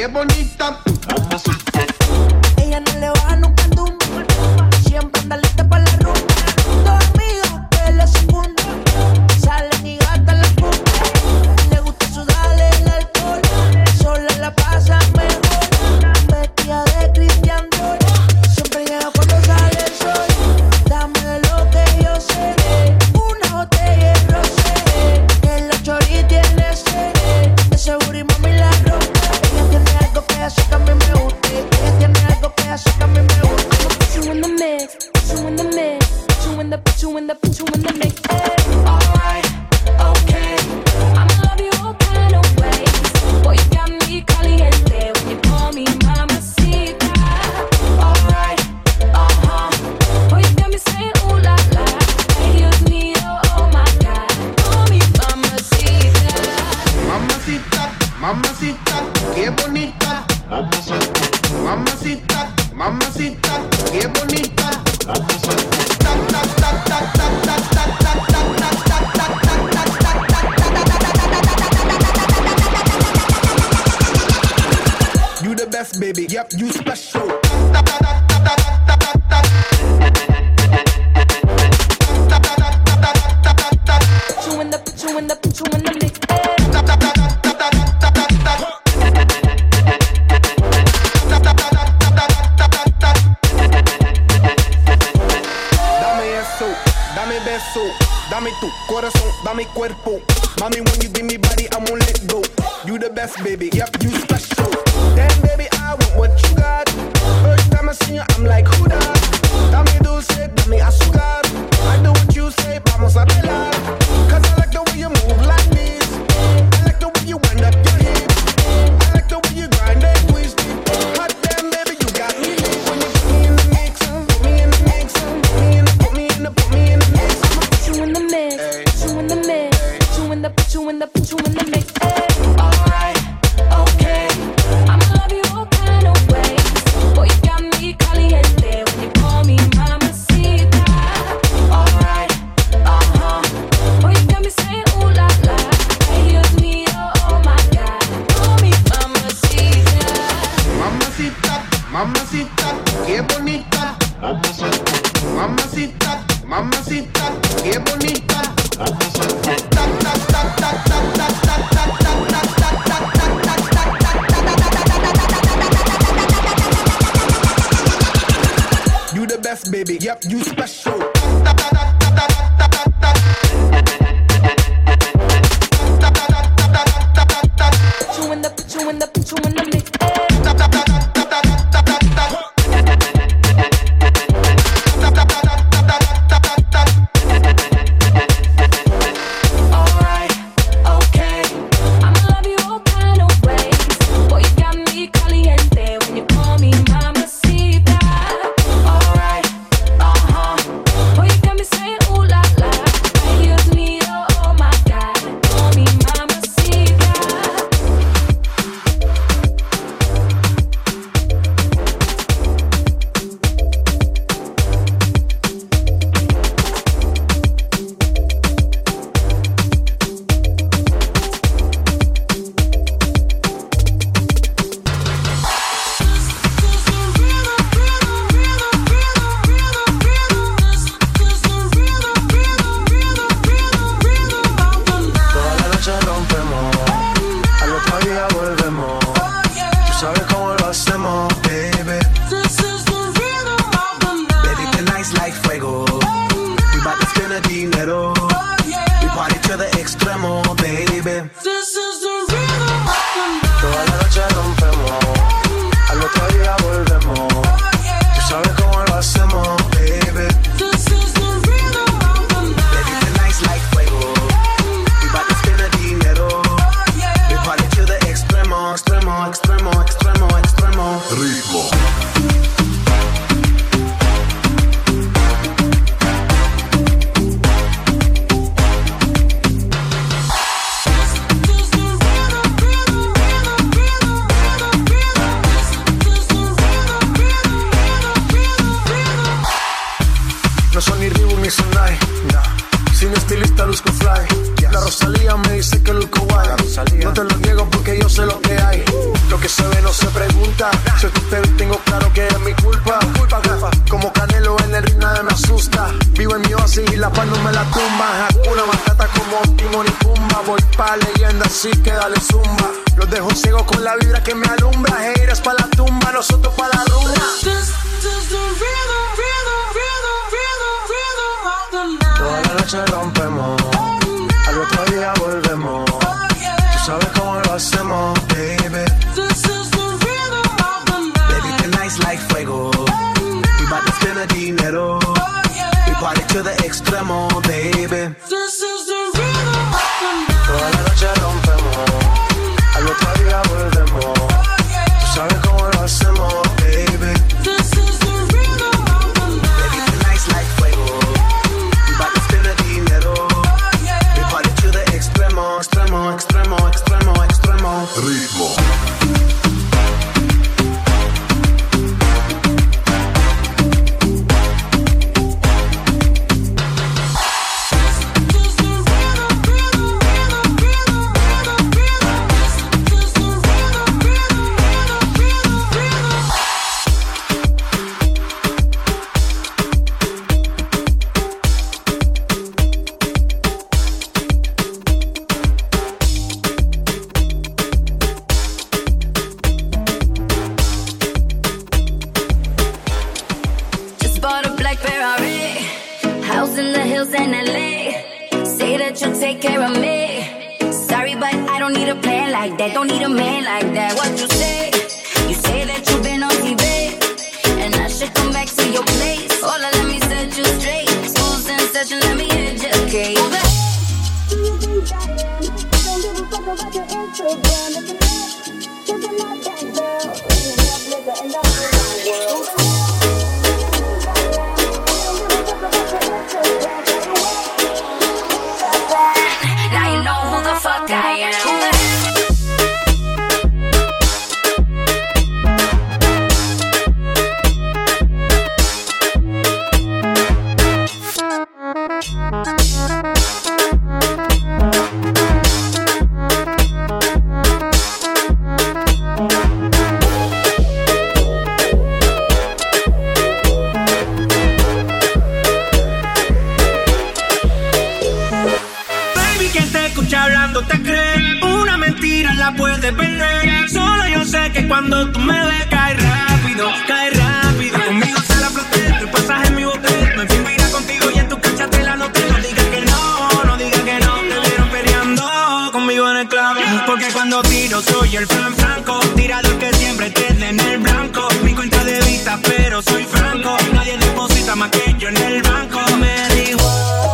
qué bonita. Ella no le baja nunca el tumbo, siempre anda lista para la rumba. Dos amigos que le secundan, salen y gastan la punta. Le gusta sudarle el alcohol, sola la pasa mejor. Vestida de Christian Dior, siempre llega cuando sale el sol. Dame de lo que yo sé, una botella de rosé, que los choris tiene sed, de seguro y mami la rompe. Ella tiene algo que hace que a mí me guste, ella tiene algo que hace que a mí me guste. Put you in the mix, put you in the mix, put you in the, put you in the, put you in the mix. Alright, okay, I'ma love you all kind of ways. Boy, you got me caliente when you call me mamacita. Alright, boy, you got me saying ooh la la. Hey, Dios mío, oh my God, call me mamacita. Mamacita, mamacita, qué bonita. Mamacita, mamacita, qué bonita. You the best, baby. Yep, you special. Put you in the, put you in the, put you in the mix. Dame beso, dame tu corazón, dame cuerpo. Mami, when you give me body, I won't let go. You the best, baby, yep, you special. Damn, baby, I want what you got. First time I see you, I'm like, who that? Dame dulce, dame azúcar. I do what you say, vamos a bailar. Cause I like the way you move like this. I like the way you wind up your hips. I like the way you grind and twist it. Hot damn, baby, you got me lit. When you put me in the mix, put me in the mix, put me in the, put me in the, put me in the mix. Put you in the mix, put you in the mix, put you in the, put you in the, put you in the mix. Alright, okay, I'ma love you all kind of ways. Boy, you got me caliente when you call me mamacita. Alright, boy, you got me saying ooh la la. Hey, Dios mío, oh my God, call me mamacita. Mamacita, mamacita, qué bonita. Mamacita, mamacita, qué bonita. You the best, baby. Yep, you special. Put you in the, put you in the, put you in the mix. Alright, okay, I'ma love you all kind of ways. Boy, you got me caliente when you call me mamacita. Alright, boy, you got me saying ooh la la. Ay, Dios mío, oh my God, call me mamacita. Toda la noche rompemos, al otro día volvemos. Tú sabes cómo lo hacemos, baby. Baby, tonight's like fuego. We bout to spend the dinero. We party to the extremo, baby. Toda la noche rompemos, al otro día volvemos. Tú sabes cómo lo hacemos, baby. Baby, tonight's like fuego. We bout to spend the dinero. We party to the extremo, extremo, extremo, extremo, extremo. Ritmo. No son ni Reebok ni Sonai, no. Sin estilista luzco fly. La Rosalía me dice que luzco guay. No te lo niego porque yo sé lo que hay. Lo que se ve no se pregunta. Si tú te ves, tengo claro que es mi culpa. Como Canelo en el ring nada me asusta. Vivo en mi oasis y la paz no me la tumba. Hakuna Matata como Timón y Pumba. Voy pa' leyenda así que dale zumba. Los dejo ciego con la vibra que me alumbra. Haters pa' la tumba, nosotros pa' la rumba. Toda la noche rompemos, al otro día volvemos. Tú sabes cómo lo hacemos, baby. Baby, tonight's like fuego. We bout to spend the dinero. We party to the extremo, baby. Toda la noche rompemos, al otro día volvemos. Tú sabes cómo lo hacemos, baby. Extremo, extremo, extremo, extremo. Ritmo. Don't need a man like that. What you say? You say that you've been on TV, and I should come back to your place. Hola, let me set you straight. School's in session, let me educate. Now you know who the fuck I am. Cuando tú me ves, cae rápido, cae rápido. Conmigo se la flote, tu pasaje en mi bote. Me fui a ir contigo y en tu cancha te la noté. No digas que no, no digas que no. Te vieron peleando conmigo en el clavo. Porque cuando tiro soy el franco. Tirador que siempre tiene en el blanco. Mi cuenta de vista, pero soy franco. Nadie deposita más que yo en el banco. Me dijo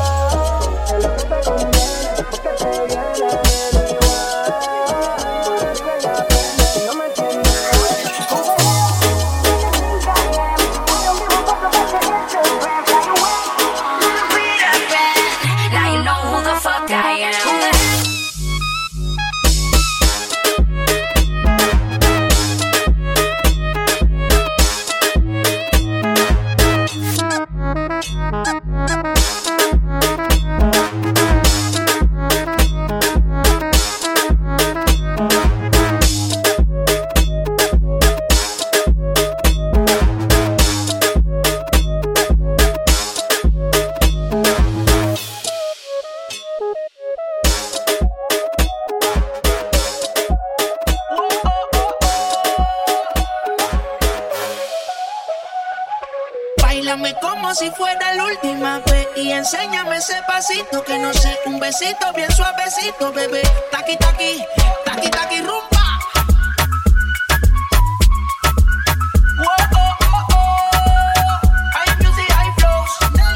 si fuera la última vez y enséñame ese pasito que no sé, un besito bien suavecito, bebé. Taqui, taqui, taqui, taqui, rumba. Hay music, hay flows.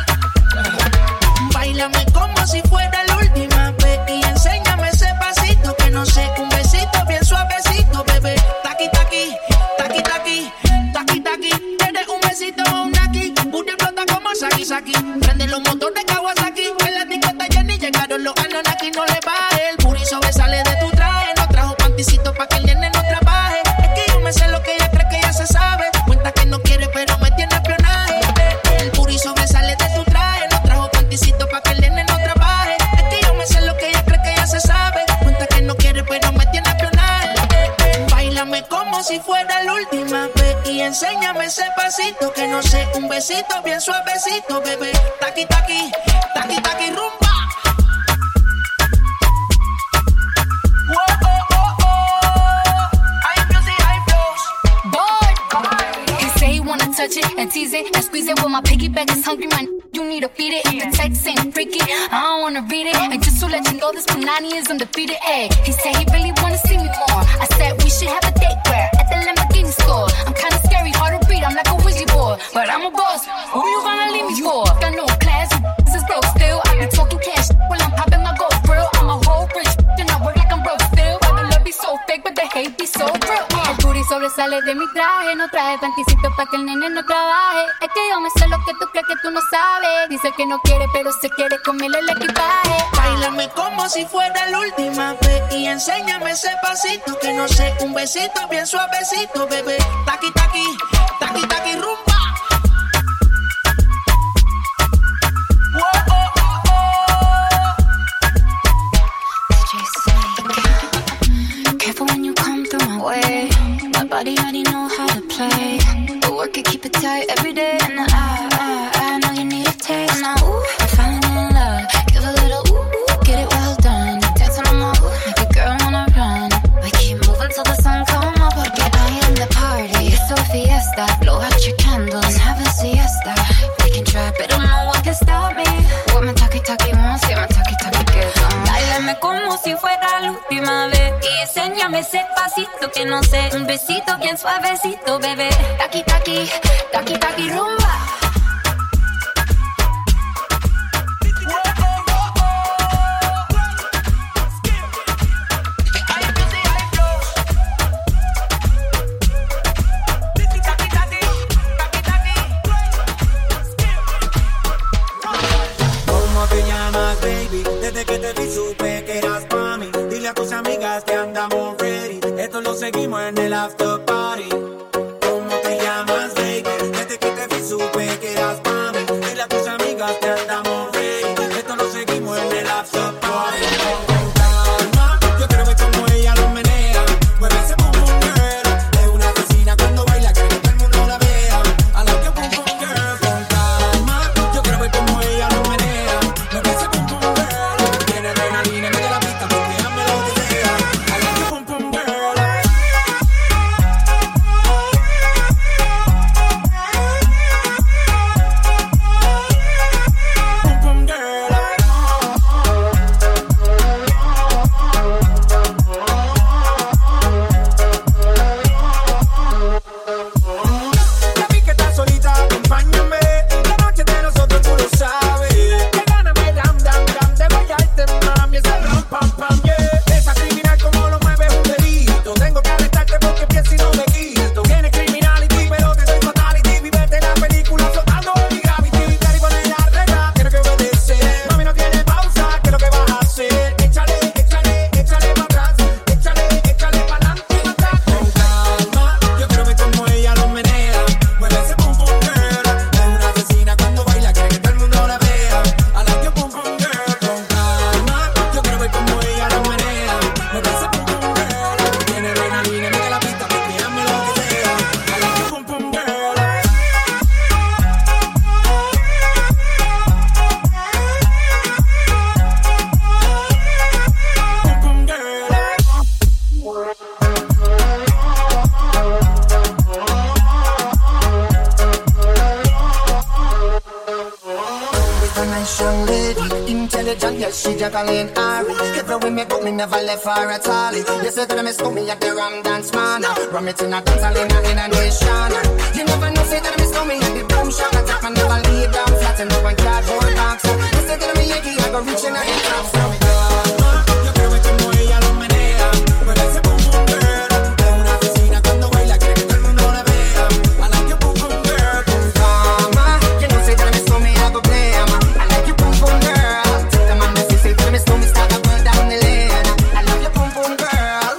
Báilame como si fuera la última vez y enséñame ese pasito que no sé, un besito bien suavecito, bebé. Taqui, taqui, taqui, taqui, taqui, taqui. Eres un besito o un aquí. Saki, saki. Prende los motores Kawasaki. En la discota ya ni llegaron los Anunnaki. No le baje, el puri sobresale de tu traje. No trajo panticito pa' que el nene no trabaje. Es que yo me sé lo que ella cree que ya se sabe. Cuenta que no quiere pero me tiene espionaje. El puri sobresale de tu traje. No trajo panticito pa' que el nene no trabaje. enséñame ese pasito que no sé, un besito bien suavecito, bebé. Taqui, taqui, taqui, taqui, rumba. Touch it and tease it and squeeze it. When my piggyback is hungry, man, you need to feed it. The text ain't freaky, I don't wanna read it. And just to let you know, this Punani is undefeated. Ay, he said he really wanna see me more. I said we should have a date where at the Lamborghini store. I'm kinda scary, hard to read, I'm like a Ouija board, but I'm a boss. Who you gonna leave me for? Got no class, this is broke still. I be talking cash while I'm popping my gold grill. I'm a whole rich and I work like I'm broke still. Why the love be so fake, but the hate be so real. El booty sobresale de mi traje, no traje panticito pa' que el nene no trabaje. Es que yo me sé lo que tú crees que tú no sabes. Dice que no quiere, pero se quiere comerle el equipaje. Báilame como si fuera la última vez y enséñame ese pasito que no sé, un besito bien suavecito, bebé. Taqui, taqui, taqui, taqui, rumba. Careful when you come through my way. My body already know how to play. But work it, keep it tight every day. And I know you need a taste. Now, ooh, I'm falling in love. Give a little ooh, get it well done. Dancing on my ooh, make a girl wanna run. We keep moving till the sun come up. Porque I am the party. It's a fiesta. Blow out your candles and have a siesta. We can try, but no one can stop me. What my talkie wants, yeah, my talkie gets on. Báilame como si fuera la última vez y enséñame ese pasito que no sé, un besito bien suavecito, bebé. Taqui, taqui, taqui, taqui, rumba. ¿Cómo te llamas, baby? Desde que te vi supe que eras pa' mí. Dile a tus amigas que andamos ready. Esto lo seguimos en el after party. ¿Cómo te llamas, baby? Desde que te vi supe que eras pa' mí. Dile a tus amigas que andamos ready. Esto lo seguimos en el after party. Con calma, yo quiero ver cómo ella lo menea. Mueve ese pum pum girl. Es una asesina cuando baila, quiere que todo el mundo la vea. I like your pum pum girl. Con calma, yo quiero ver cómo ella lo menea. Mueve ese pum pum girl. Tiene adrenalina, mete la pista porque hazme lo que sea. I like your pum pum girl. Pum pum girl. Ya vi que estás solita, acompáñame. La noche de nosotros tú lo sabes. Que ganas me dan de bailarte, mami. Ese ram, pam, pam, yeah. Esa criminal como lo mueve es un delito. Tengo que arrestarte porque pienso y no me quito. Tienes criminality, pero te doy fatality. Vivete la película flotando en mi gravity. Te digo en la regla, tienes que obedecer. Mami, no tiene pausa, ¿qué es lo que vas a hacer? Échale, échale, échale para atrás. Échale, échale para adelante y atrás. Con calma, yo quiero ver cómo ella lo menea. Mueve ese pum pum girl. Es una asesina cuando baila, quiere que todo el mundo la vea. I like your pum pum girl. Con calma, yo quiero ver cómo ella lo menea. Mueve ese pum pum girl. Tiene adrenalina, mete la pista porque hazme lo que sea. I like your pum pum girl. Pum pum girl. With a nice young lady, intelligent, yes, she Jacqueline Ari. Everywhere me go, me never left her at all. You said that I miss me at the Ram Dance Man. Ram it in a dance, hall in a nation. You never know, say that I miss me at the Boom Shop. I take my never lay down flat in a one cardboard box. You said that I'm a Yankee, I go reach in a hip hop. Yo quiero ver cómo ella lo menea. Mueve ese pum pum girl. Es una asesina cuando baila, quiere que todo el mundo la vea. I like your pum pum girl. Mama, you know, say that I miss me, I go play, ma. I like you, boom boom girl. Take the man that say that I miss me, start a world down the lane. I love you, boom boom girl.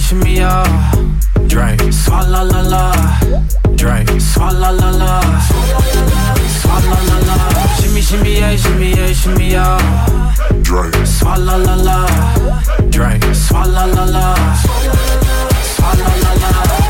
shimmy ya. Drink, swalla la la. Drink, swalla la la. Swalla la la. Shimmy shimmy ya, shimmy ya, shimmy ya. Drink, swalla la la. Drink, swalla la la. Swalla la la.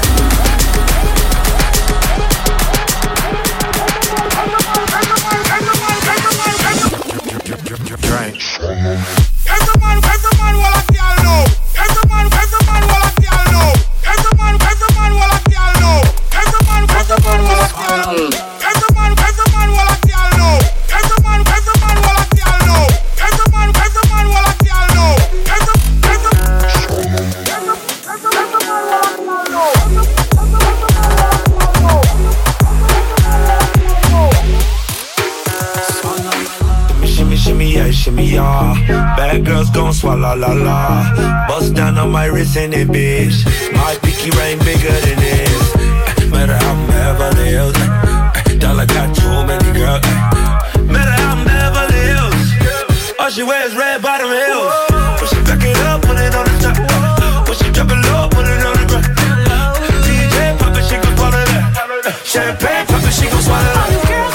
Drink. Every man will a girl know. Every man will a girl know. Every man will a girl know. Every man will a girl know. Every man will a girl know. Every man will a girl know. Every man will a girl know. Shimmy yeah, shimmy yeah. Bad girls gon' swallow la la. Bust down on my wrist in it, bitch. My pinky ring bigger than this. Matter how I'm Beverly Hills. Dollar got too many girls. Matter how I'm Beverly Hills. All she wears red bottom heels. When she back it up, put it on the top. When she drop it low, put it on the ground. DJ pop it, she gon' swallow that. Champagne pop it, she gon' swallow that.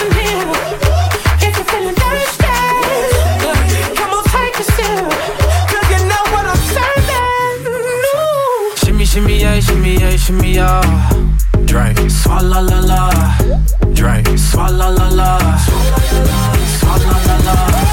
Shimmy yeah, shimmy yeah, shimmy yeah. Drink, swalla la la. Drink, swalla la la. Swalla la la.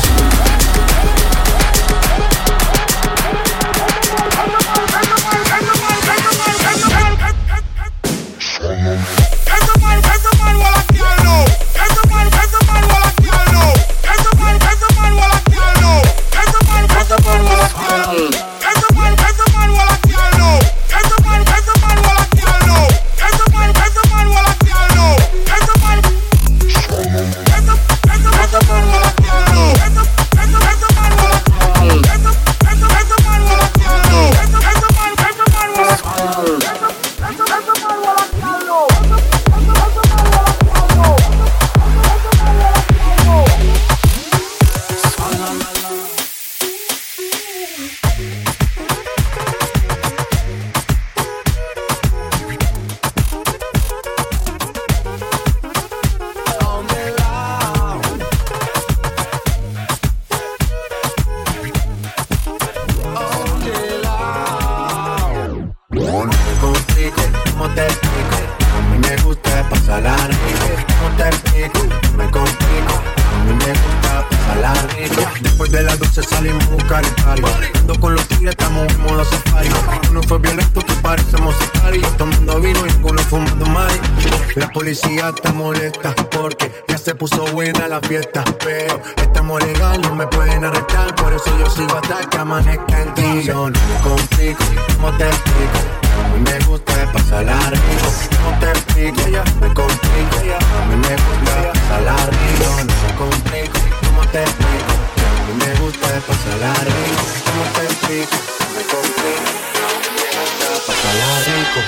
Después de las 12 salimos a buscar el party. Ando con los tigres, estamos en modo safari. Uno fue violento que parecemos safari. Tomando vino y algunos fumando mari. La policía está molesta porque ya se puso buena la fiesta. Pero estamos legal, no me pueden arrestar. Por eso yo sigo hasta que amanezca en ti. Yo no me complico, ¿cómo te explico? A mí me gusta pasarla rico. ¿Cómo te explico? Ya me complico. A mí me gusta pasarla rico. No me complico, ¿cómo te explico? A mí me gusta pasarla rico. ¿Cómo te explico? No me complico. A mí me gusta pasarla rico.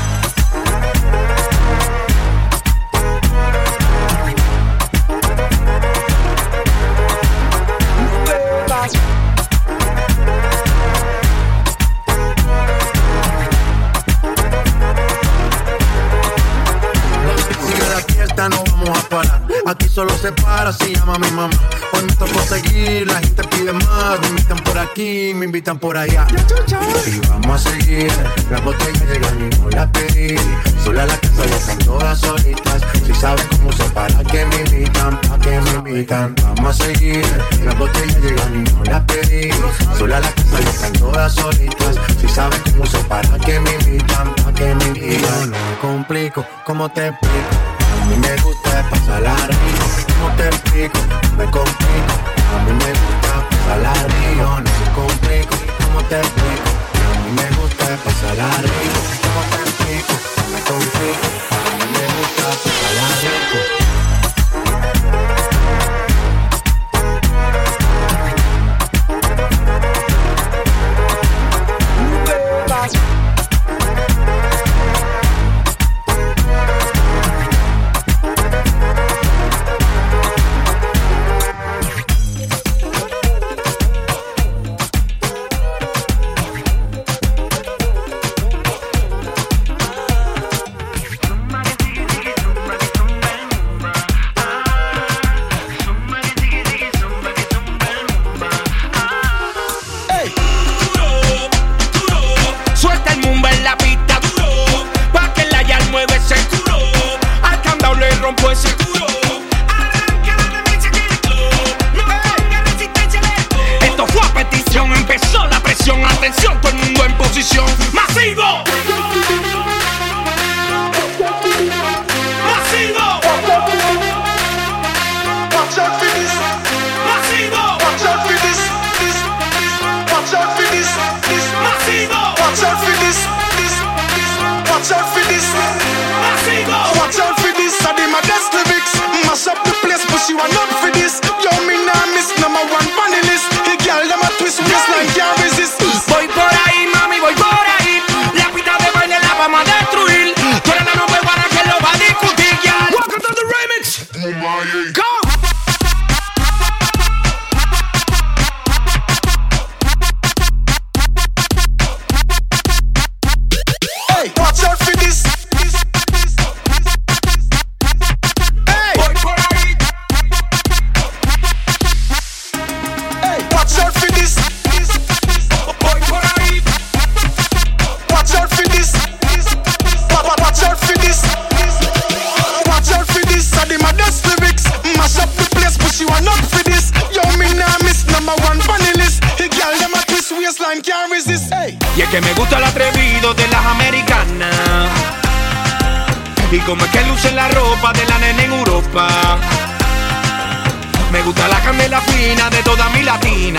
No vamos a parar, aquí solo se para si llama mi mamá. Hoy me tocó seguir, la gente pide más. Me invitan por aquí, me invitan por allá. Y vamos a seguir, las botellas llegan y no las pedí. Sola la casa ya están todas solitas. Si saben cómo se para que me invitan, pa' que me invitan. Vamos a seguir, las botellas llegan y no las pedí. Sola la casa ya están todas solitas. Si saben cómo se para que me invitan, pa' que me invitan. No me complico, ¿cómo te explico? A mí me gusta pasarla rico. ¿Cómo te explico? Me complico. A mí me gusta pasarla rico. No me complico. ¿Cómo te explico? A mí me gusta pasarla rico. ¿Cómo te explico? Me complico. A mí me gusta pasarla rico. rompo ese culo. Esto fue a petición, empezó la presión. Atención, todo el mundo en posición. ¡Masivo! ¡Masivo! Watch out for this. ¡Masivo! Watch out for this. Watch out for this. ¡Masivo! Watch out for this. Watch out for this. ¡Masivo! Watch out for this. I did my best lyrics. Mash up the place, but she want up for this. Yo, me nah miss number one funny list. Hey, girl, them a twist waistline, can't resist. Voy por ahí, mami, voy por ahí. La pista de baile la vamos a destruir. Tú eres la nube buena que lo va a discutir, ya. Welcome to the remix. Go. Hey, watch out for this. Hey, Voy por ahí. hey, watch out for this. Voy por ahí. Watch out for this. Watch out for this. Watch out for this. I did my best lyrics. Mash up the place, but she want up for this. Yo, me nah miss number one funny list. Hey, girl, them a twist waistline, can't resist. Hey. Y es que me gusta el atrevido de las americanas. Y como es que luce la ropa de la nena en Europa. Me gusta la candela fina de toda mi latina.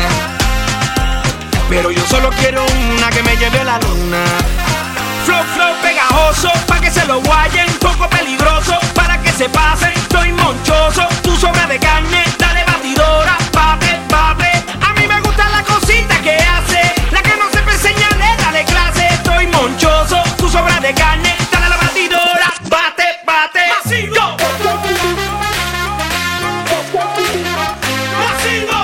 Pero yo solo quiero una que me lleve a la luna. Flow, flow pegajoso, pa' que se lo guayen. Poco peligroso, para que se pasen. Estoy monchoso, tú sobra de carne. Dale batidora, bate, bate. A mí me gusta la cosita que hace. La que no sepa enseñarle, dale clase. Estoy monchoso, tú sobra de carne. Dale a la batidora, bate, bate. Masivo. Masivo.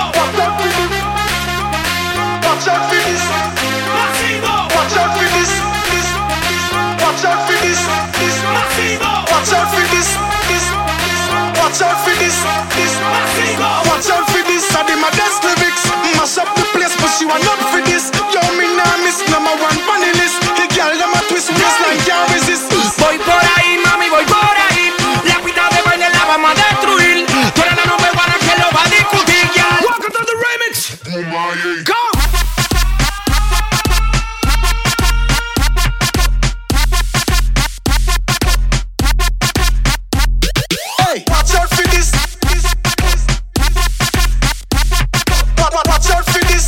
Watch out for this. Masivo. Watch out for this. Watch out for this. Masivo. Watch out for this. Watch out for this. Masivo. Watch out for this. I did my best lyrics. Mash up the place, but she want up for this. Yo, me nah miss number one funny list. Hey, girl, them a twist waistline, can't resist. Voy por ahí, mami, voy por ahí. La pista de baile la vamos a destruir. Tú eres la nube buena que lo va a discutir, ya. Welcome to the remix. Go. Hey, watch out for this. Watch out for this.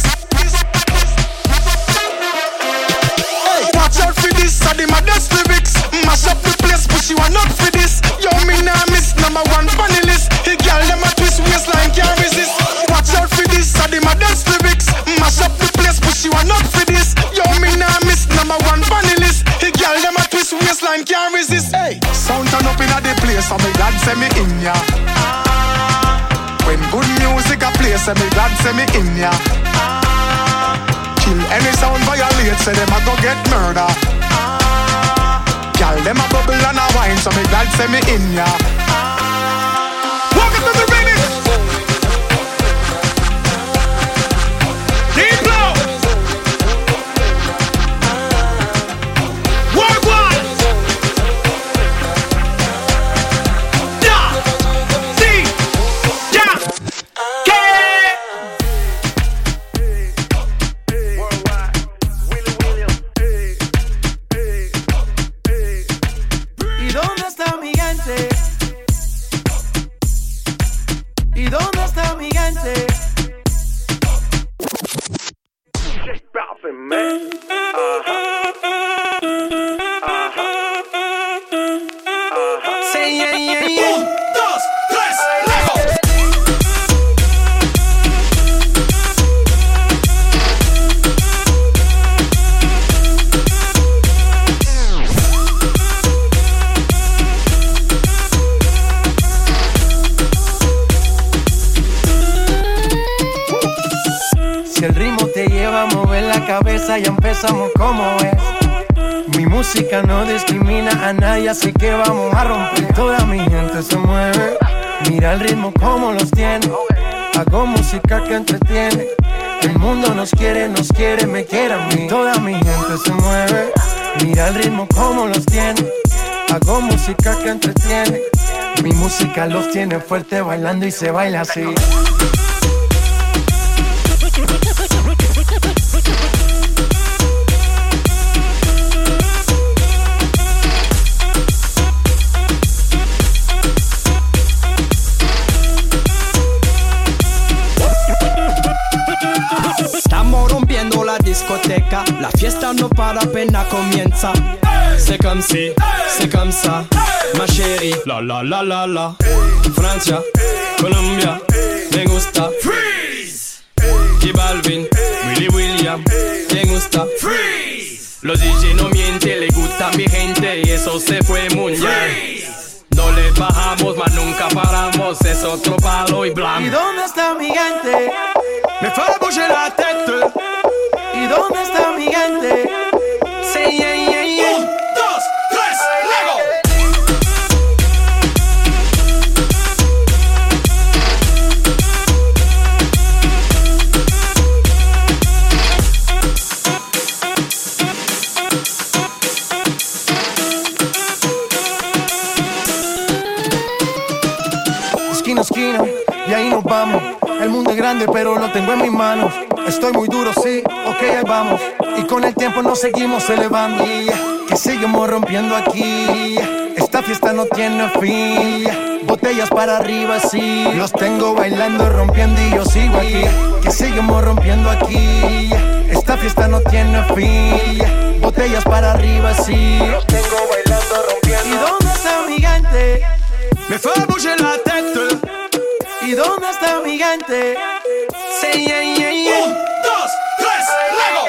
Hey, watch out for this. I did my best lyrics. Mash up the place, but she want up for this. Yo, me nah miss number one funny list. Hey, girl, them a twist waistline, can't resist. Watch out for this. I did my best lyrics. Mash up the place, but she want up for this. Yo, me nah miss number one funny list. Hey, girl, them a twist waistline, can't resist. Hey, sound turn up inna the place, so me glad say me in ya. When good music a play, say me glad say me in ya. Kill any sound violate, say them a go get murder. Girl, them a bubble and a wine, so me glad say me in ya. Welcome to the remix. Diplo. Worldwide. Da. Si. Ya. Que. ¿Y dónde está mi gente? ¿Y dónde está mi gente? Say yeah, yeah, yeah. 1, 2, 3, let's go. Si el ritmo te lleva a mover la cabeza, ya empezamos como es. Mi música no discrimina a nadie, así que vamos a romper. Toda mi gente se mueve, mira el ritmo como los tiene. Hago música que entretiene. El mundo nos quiere, me quiere a mí. Toda mi gente se mueve, mira el ritmo como los tiene. Hago música que entretiene. Mi música los tiene fuerte bailando y se baila así. Estamos rompiendo la discoteca, la fiesta no para, apenas comienza. C'est comme si, c'est comme ça, ma chérie. La la la la la. Francia, Colombia, me gusta. Freeze. J Balvin, Willy William, me gusta. Freeze. Los DJ no mienten, le gusta a mi gente y eso se fue muy bien. No le bajamos, mas nunca paramos, es otro palo y blanco. ¿Y dónde está mi gente? Me fue a bouger la tête. ¿Y dónde está mi gente? Say yeah, yeah, yeah. 1, 2, 3, Lego. Esquina, esquina, y ahí nos vamos. El mundo es grande, pero lo tengo en mis manos. Estoy muy duro, sí, ok, ahí vamos. Y con el tiempo nos seguimos elevando. Que seguimos rompiendo aquí. Esta fiesta no tiene fin. Botellas para arriba, sí. Los tengo bailando, rompiendo y yo sigo aquí. Que seguimos rompiendo aquí. Esta fiesta no tiene fin. Botellas para arriba, sí. Los tengo bailando, rompiendo. ¿Y dónde está mi gente? Me fue a bouger la tête. ¿Y dónde está mi gente? Say yeah, yeah, yeah. 1, 2, 3, Lego.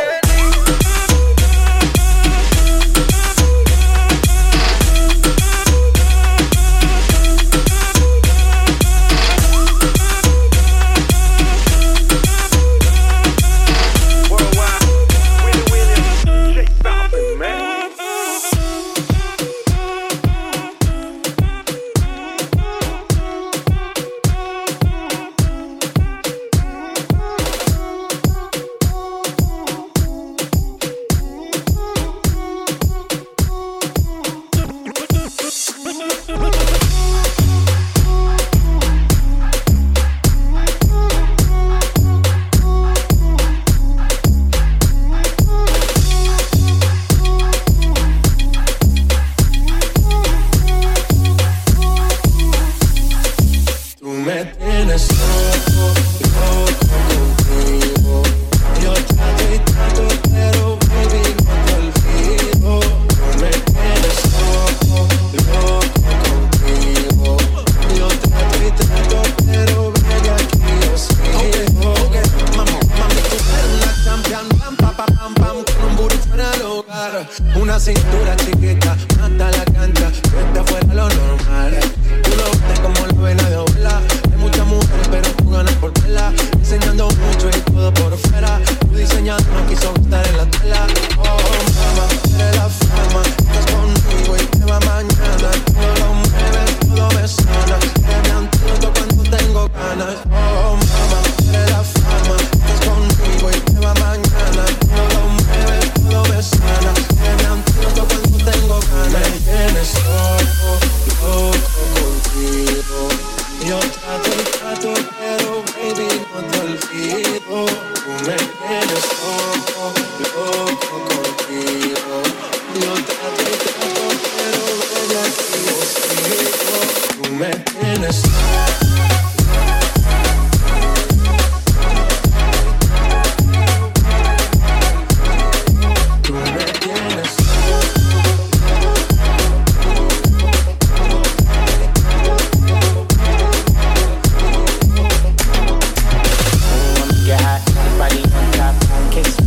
Una cintura chiquita, mata la cancha, que está fuera lo normal. Tú lo ves como lo ven a de abuela. Hay muchas mujeres, pero tú ganas por verla. Enseñando mucho y todo por fuera. Tu diseñador no quiso estar en la tela. Oh, mamá, eres la fama. Estás conmigo y te va mañana. Todo lo mueves, todo me sana. Eres mi antídoto cuando tengo ganas. Oh, mamá, eres la fama. Estás conmigo y te va mañana. Todo lo mueves, todo me sana. Eres mi antídoto cuando tengo ganas. Me tienes loco contigo. Yo trato, pero baby, no te olvido. Tú me tienes loco contigo. Yo trato, pero baby, aquí yo sigo. Tú me tienes Kiss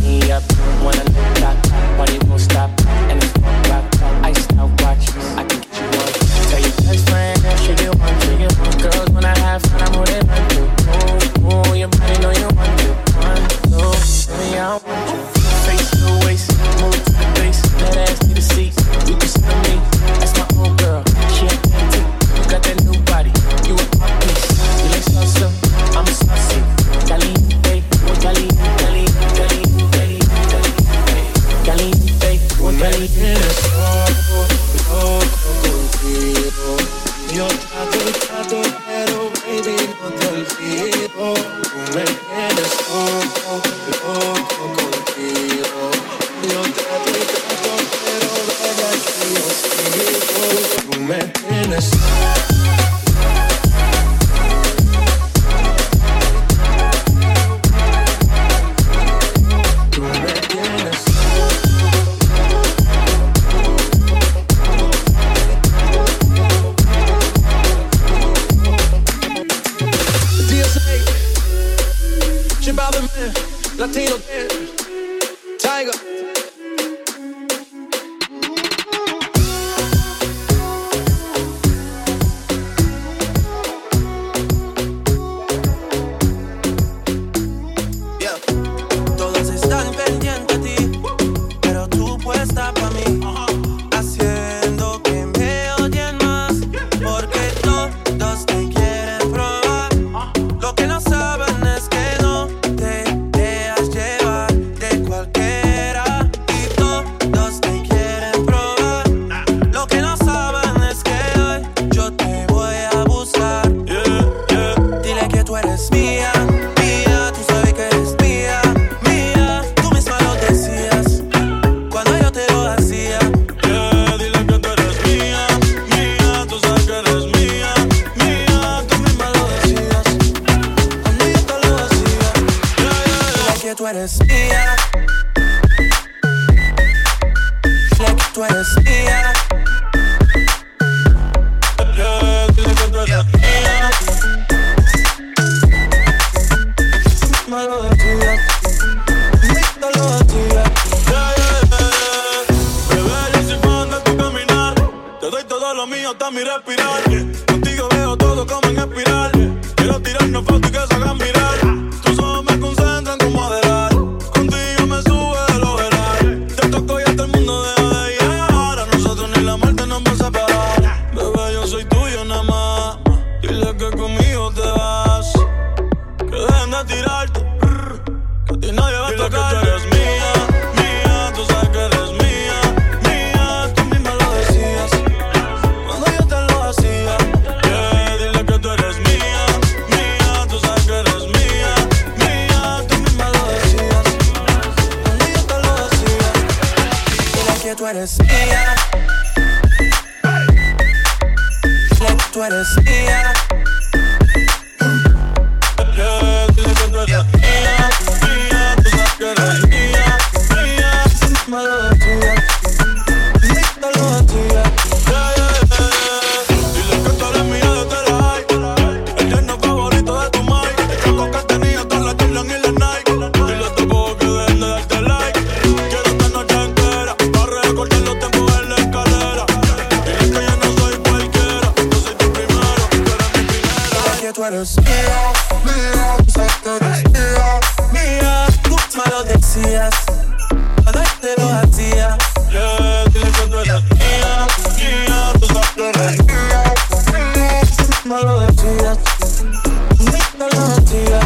tienes loco contigo. Yo trato y trato, pero vaya que yo sigo. Tú me tienes. Latino Tiger. Yeah. Todos están pendientes a ti, pero tú puesta pa' mí, haciendo que me odien más, porque todos te quieren probar. Lo que no saben es que no te llevar de cualquiera, y todos te quieren probar. Lo que no saben es que hoy yo te voy a buscar. Dile que tú eres mía, mía, tú sabes que eres mía, mía. Tú misma lo decías cuando yo te lo hacía. Dile que tú eres mía, mía, tú sabes que eres mía, mía. Tú misma lo decías cuando yo te lo hacía. Dile que tú eres mía. Dile que tú eres mía. Dile que tú eres mía. Me lo decía. Me lo decía. Bebé, yo soy fan de tu caminar. Te doy todo lo mío hasta mi respirar. Contigo veo todo como en espiral. Quiero tirarnos fotos y que se hagan mirar. Tus ojos me concentran como moderar. Contigo me sube de lo veral. Te toco y hasta el mundo deja de llegar. A nosotros ni la muerte nos va a separar. Bebé, yo soy tuyo nada más. Dile que conmigo te vas. Que dejen de tirarte. Que a ti nadie va a tocar. Dile que tú eres mía, mía. Tú sabes que eres mía, mía. Tú misma lo decías cuando yo te lo hacía. Dile que tú eres mía, mía. Tú sabes que eres mía, mía. Tú misma lo decías cuando yo te lo hacía. Dile que tú eres mía. Dile que tú eres mía. Dile que tú eres mía, mía. Tú sabes que eres mía, mía. Tú misma lo decías. Tú misma lo decías. Dile que tú eres mía desde la high. El yerno favorito de tu mai. El chaco que tenía todas las Jordan y las Nike. Dile a tu bobo que dejen de darte like. Quiero esta noche entera para recordar los tiempos en la escalera. Dile que yo no soy cualquiera. Yo soy tu primero, tú eres mi primera. Dile que tú eres mía, mía. Tú sabes que eres mía, mía. Tú misma lo decías cuando yo te lo hacía. Dile que tú eres mía, mía. Tú sabes que eres mía, mía. Tú misma lo decías. Tú misma lo decías.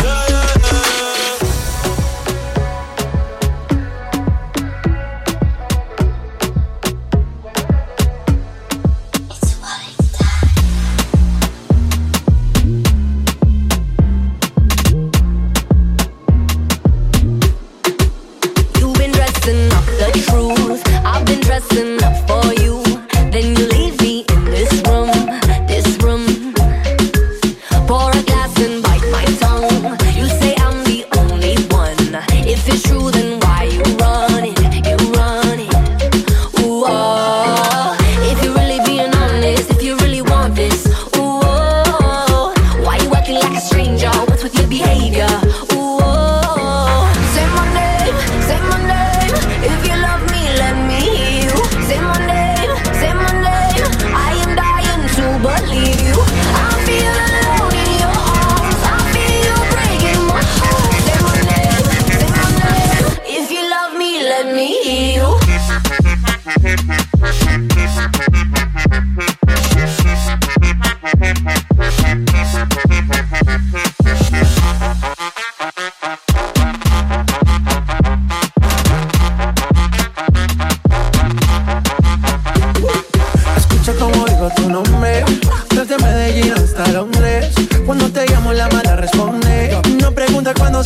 You've been dressing up the truth. I've been dressing up for you. Then you leave me in this room, this room. Pour a glass and bite my tongue. You say I'm the only one. If it's true, then why you running? You running. Ooh, oh. If you're really being honest, if you really want this, ooh, oh. Why you acting like a stranger? What's with your behavior? Ooh, oh. Say my name, say my name. If you love me, let me hear you.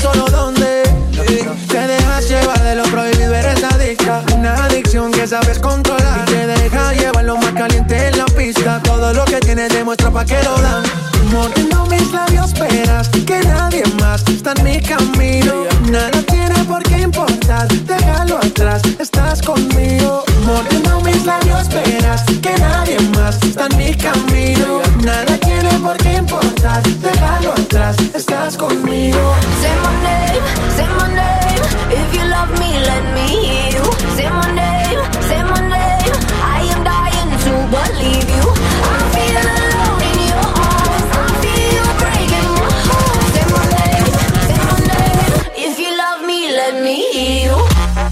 solo dónde. Te dejas llevar de lo prohibido, eres adicta. Una adicción que sabes controlar. Y te deja llevar lo más caliente en la pista. Todo lo que tienes demuestra pa' que lo dan. Mordiendo mis labios, esperas que nadie más está en mi camino. Nada tiene por qué importar, déjalo atrás, estás conmigo. Mordiendo mis labios, esperas que nadie más está en mi camino. Nada tiene por qué importar, déjalo atrás, estás conmigo. Say my name, if you love me, let me hear you. Say my name, I am dying to believe you. I feel alone in your arms, I feel you breaking my heart. Say my name, if you love me, let me hear you.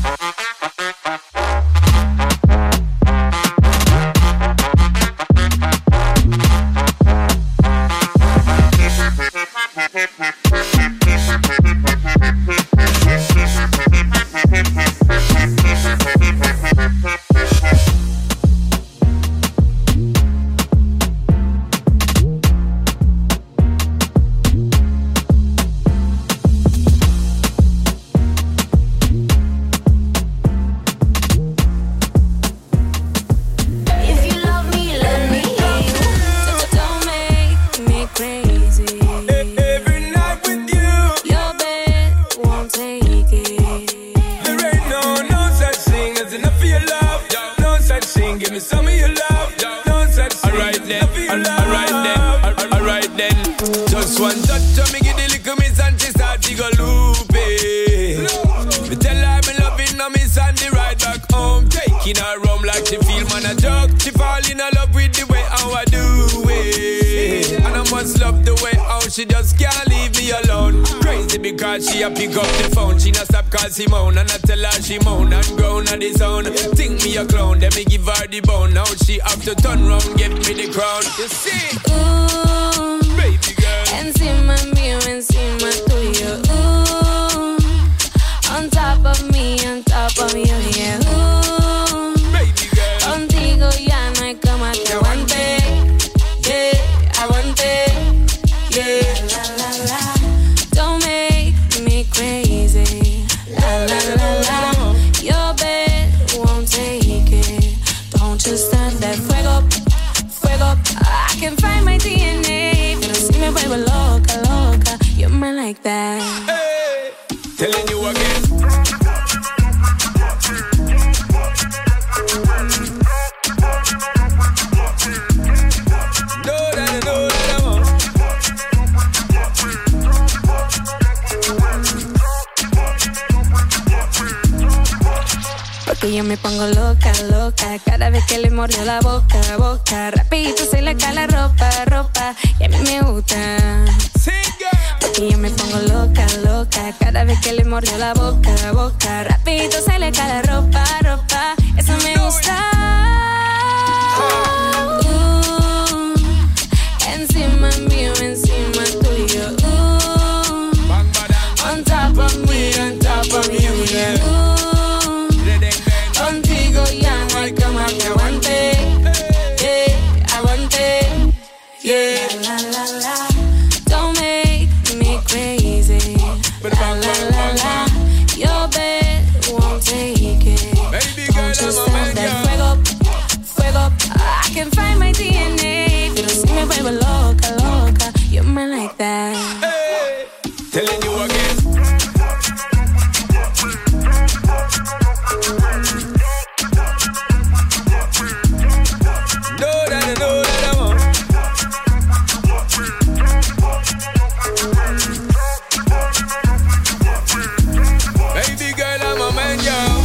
She a pick up the phone, she not stop call Simone. And I tell her she moan and groan on the zone. Think me a clown, then me give her the bone. Now she have to turn round, give me the crown. You see? Ooh, baby girl. Encima mío, encima tuyo. Ooh, on top of me, yeah. Ooh, baby girl. Contigo ya no hay como te aguante. Yeah, aguante. Yeah, la la la. Don't make me crazy. La la la la. Your bed won't take it. Don't just stand there. Fuego, fuego. I can find my DNA. Pero si me vuelvo loca, loca. You're mine like that. Hey, telling you again. Porque yo me pongo loca, loca. Cada vez que le mordió la boca, boca. Rapidito se le cae la ropa, ropa. Y a mí me gusta. Porque yo me pongo loca, loca. Cada vez que le mordió la boca, boca. Rapidito se le cae la ropa, ropa. Eso me gusta. Encima mío, encima tuyo. On top of me, yeah. Contigo ya no hay como que aguante. Yeah, aguante. Yeah, la la la. Don't make me crazy. La la la la. Your bed won't take it. Baby girl, don't you stand there. Fuego, fuego. I can find my DNA. Pero si me vuelvo loca, loca. You're mine like that. Hey, telling you again. Baby girl, I'm a man, yo.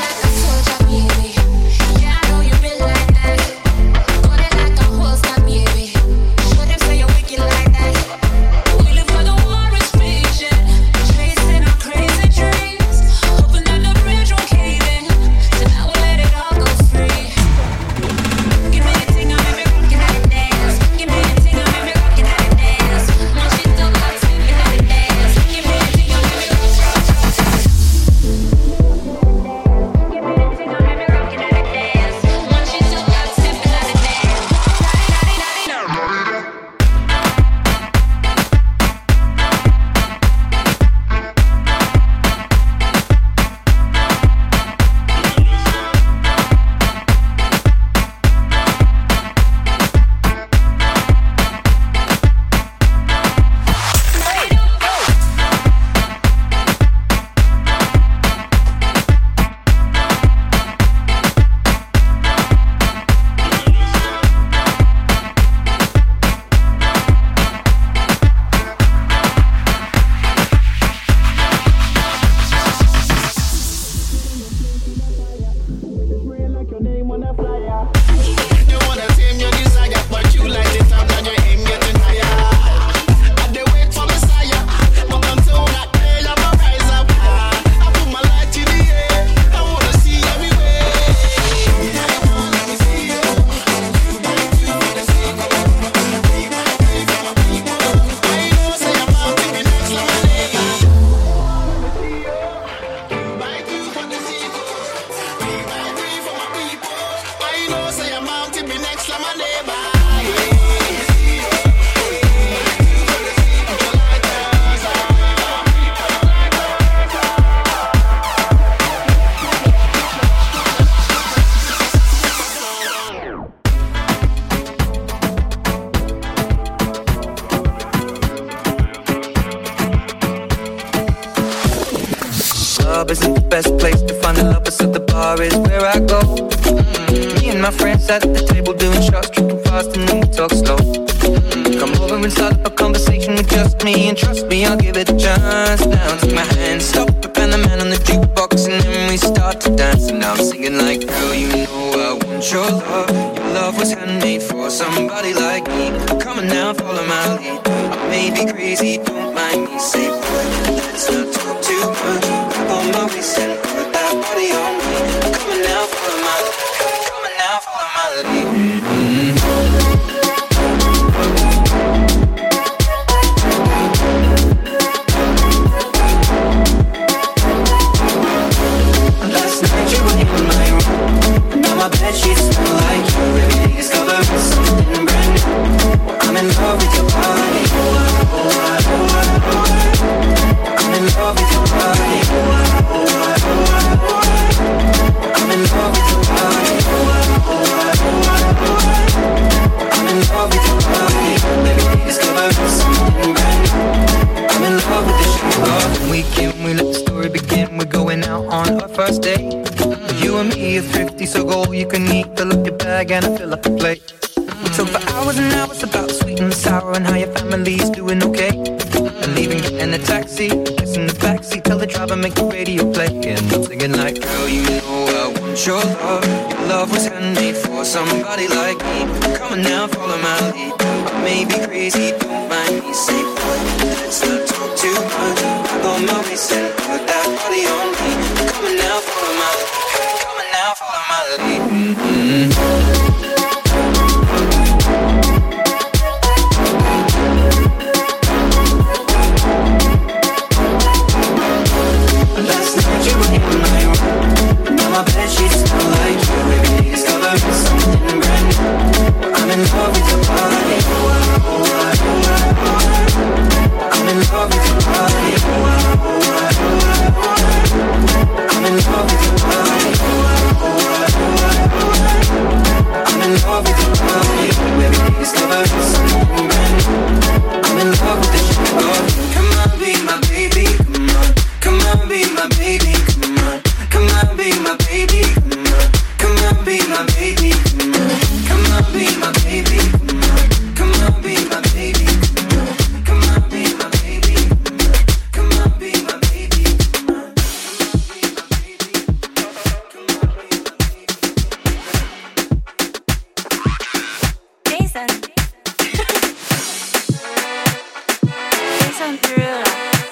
Yeah, I know you been like that. Put it like a horse, got me. club isn't the best place to find a lover, so the bar is where I go. Me and my friends at the table doing shots, tripping fast and then we talk slow. Come over and start up a conversation with just me, and trust me, I'll give it a chance. Now take my hand, stop it, and the man on the jukebox, and then we start to dance. And now I'm singing like, girl, you know I want your love. Your love was handmade for somebody like me. Come on now, follow my lead. I may be crazy, don't mind me. Say, boy, let's not talk too much. Grab on my waist and put that body on me. Come on now, follow my lead. Come on now, follow my lead. My bed sheets smell like you. Every day discovering something brand new. I'm in love with your body. I'm in love with your body. I'm in love with your body. I'm in love with your body. Every day discovering something brand new. I'm in love with the shit. Weekend, we let the story begin. We're going out on our first date. You and me are thrifty, so go all you can eat. Fill up your bag and I fill up the plate. We talk for hours and hours about the sweet and the sour and how your family's doing okay. And leaving, getting a taxi, kissing the backseat, tell the driver make the radio play. And I'm singing like, girl, you know I want your love. Your love was handmade for somebody like me. Come on now, follow my lead. I may be crazy, don't mind me. Say, boy, let's not talk too much. Grab on my waist and put that body on me. Come on now, follow my lead. Follow my lead. Last night you were in my room. Now my bed sheets smell like you. Every day discovering something brand new. I'm in love with your body. I'm in love with your body. I'm in love with your body. I'm in love with your body. Every day discovering something brand new. I'm in love with the shit of you. Come on, be my baby. Come on, come on, be my baby. Come on, come on, be my baby. Come on, come on, be my baby. Come on, come on, be my baby. Come on, come on, be my baby. Come on, be my baby. Come on, be my baby. Jason. Jason Derulo.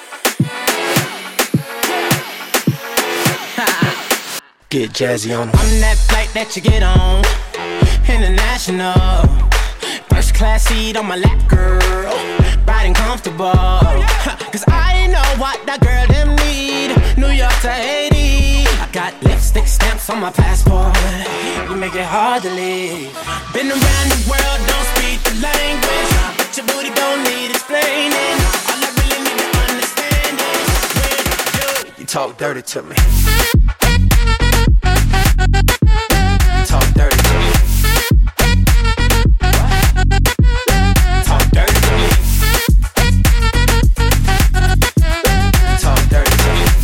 Get jazzy on. I'm that flight that you get on, international. First class seat on my lap, girl, riding comfortable. Cause I know what that girl them need. New York to Haiti, I got lipstick stamps on my passport. You make it hard to leave. Been around the world, don't speak the language, but your booty don't need explaining. All I really need to understand is when You talk dirty to me. talk dirty to me. Talk dirty to me. Talk dirty to me.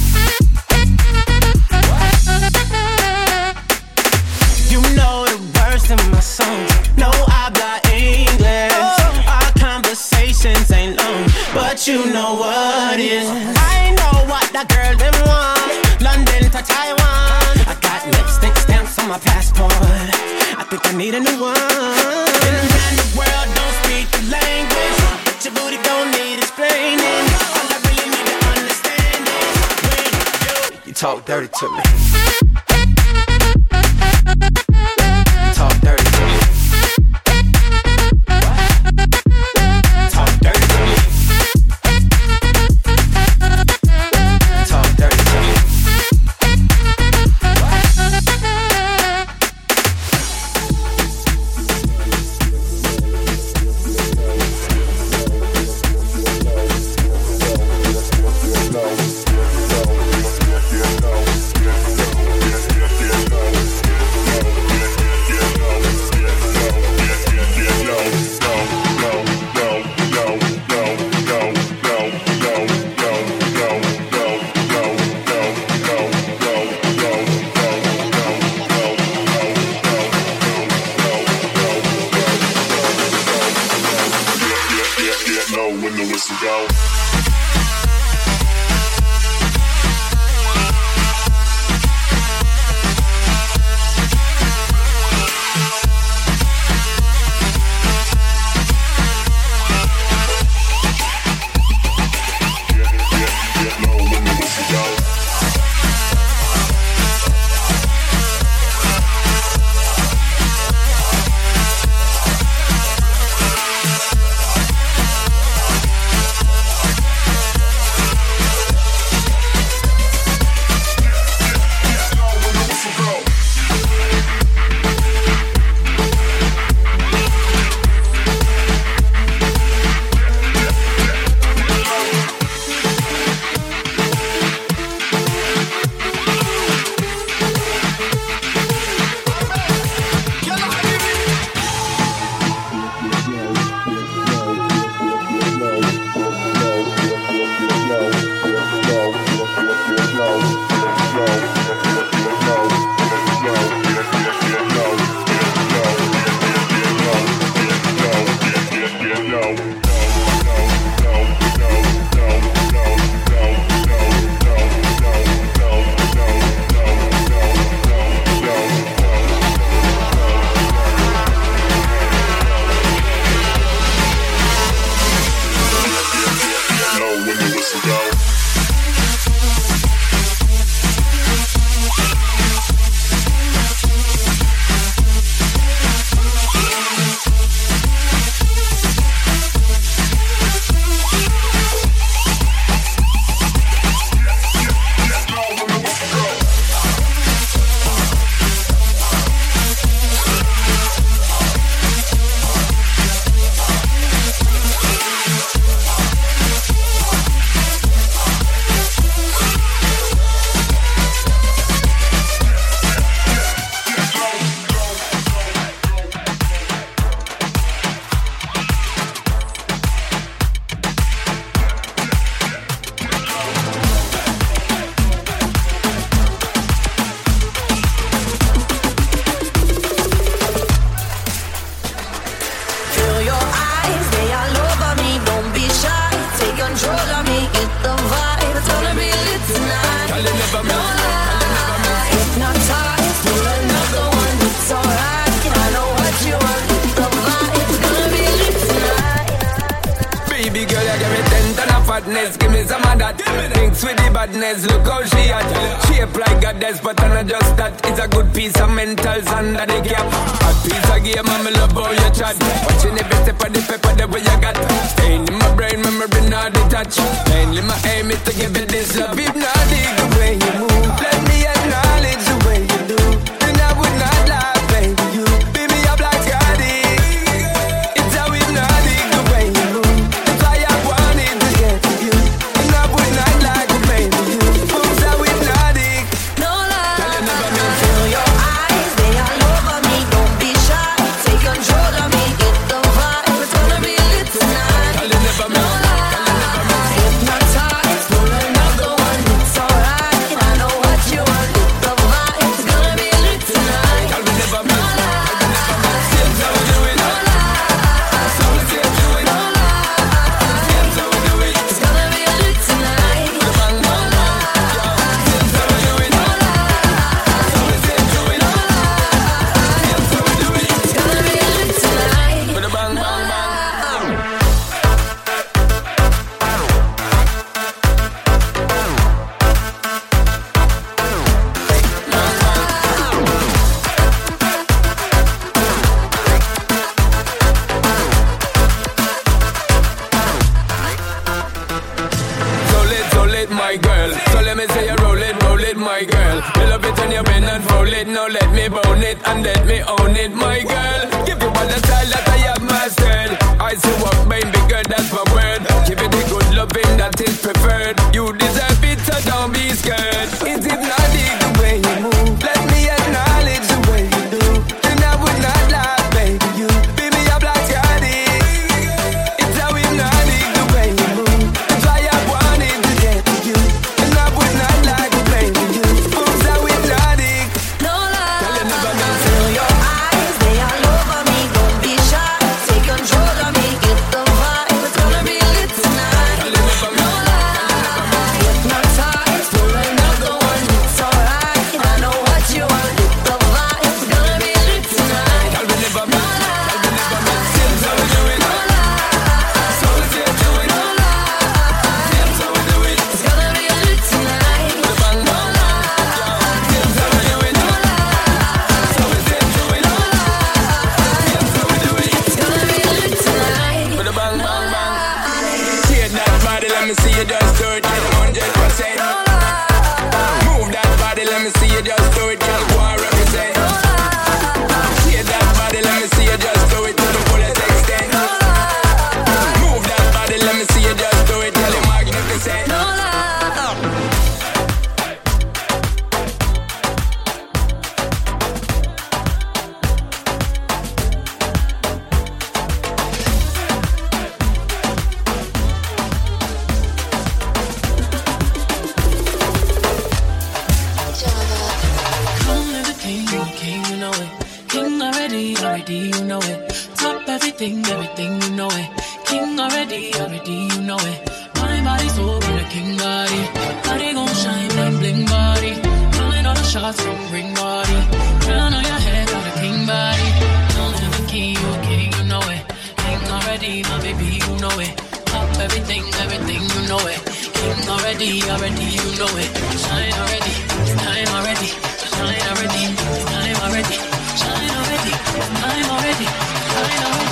You know the words in my songs. No habla English. Our conversations ain't long, but you know what is. I know what that girl them want. London to Taiwan. I got lipstick stamps on my passport. I think I need a new one. Been around the world, don't speak the language, but your booty don't need explaining. All I really need to understand is when You talk dirty to me. talk dirty to me. Talk dirty to me. Talk dirty to me. get low when the whistle go. Give me some of that. Thinks with the badness, look how she at. Shape like goddess, but I'm not just that. It's a good piece of mentals under the cap. A piece of game, I'm love how you chat. Watching every step of the paper, the way you got. Staying in my brain, memory not detached. Mainly my aim is to give it this love. If not dig the way you move, let me acknowledge the way you do. Then I would not lie, baby. You beat me up like Scotty. It's how we not dig the way you move. That's why I wanted to get to you. And I would not lie, baby. You moves how we not dig. No lie. Feel your eyes, they all over me. Don't be shy. Take control of me. Get the vibe. It's gonna be lit tonight. No lie. Hypnotized. Pull another one. It's alright. I know what you want. Get the vibe. It's gonna be lit tonight. No lie. It's gonna be lit tonight. So lit, my girl. So let me say you roll it, my girl. You love it when you bend and roll it. Now let me bone it and let me own it, my girl. Give you all the style that I have mastered. I say what baby girl, that's my word. Give it the good loving that is preferred. You deserve it, so don't be scared. It's hypnotic the way you move. Let me acknowledge the way you do. Then I would not lie, baby. You beat me up like Scotty. It's how hypnotic the way you move. That's why I wanted to get to you. And I would not lie, baby. You moves how hypnotic. No lie. Feel your eyes, they all over me. Don't be shy. Take control of me. Get the vibe. body, let me see you just do it, girl, 100%. Move that body, let me see you just do it, girl, go and represent. Shake that body, let me see you just do it to the fullest extent. Move that body, let me see you just do it, girl, you're magnificent. You know it. Top everything, you know it. King already, you know it. My body's over the king body. Body gon' shine, bling bling body. Calling all the shots from ring body. Crown on your head, got a king body. Calling the king, you know it. King already, my baby, you know it. Top everything, you know it. King already, you know it. Shine already, time already. Shine already, time already. Shine already, I'm already, shine already.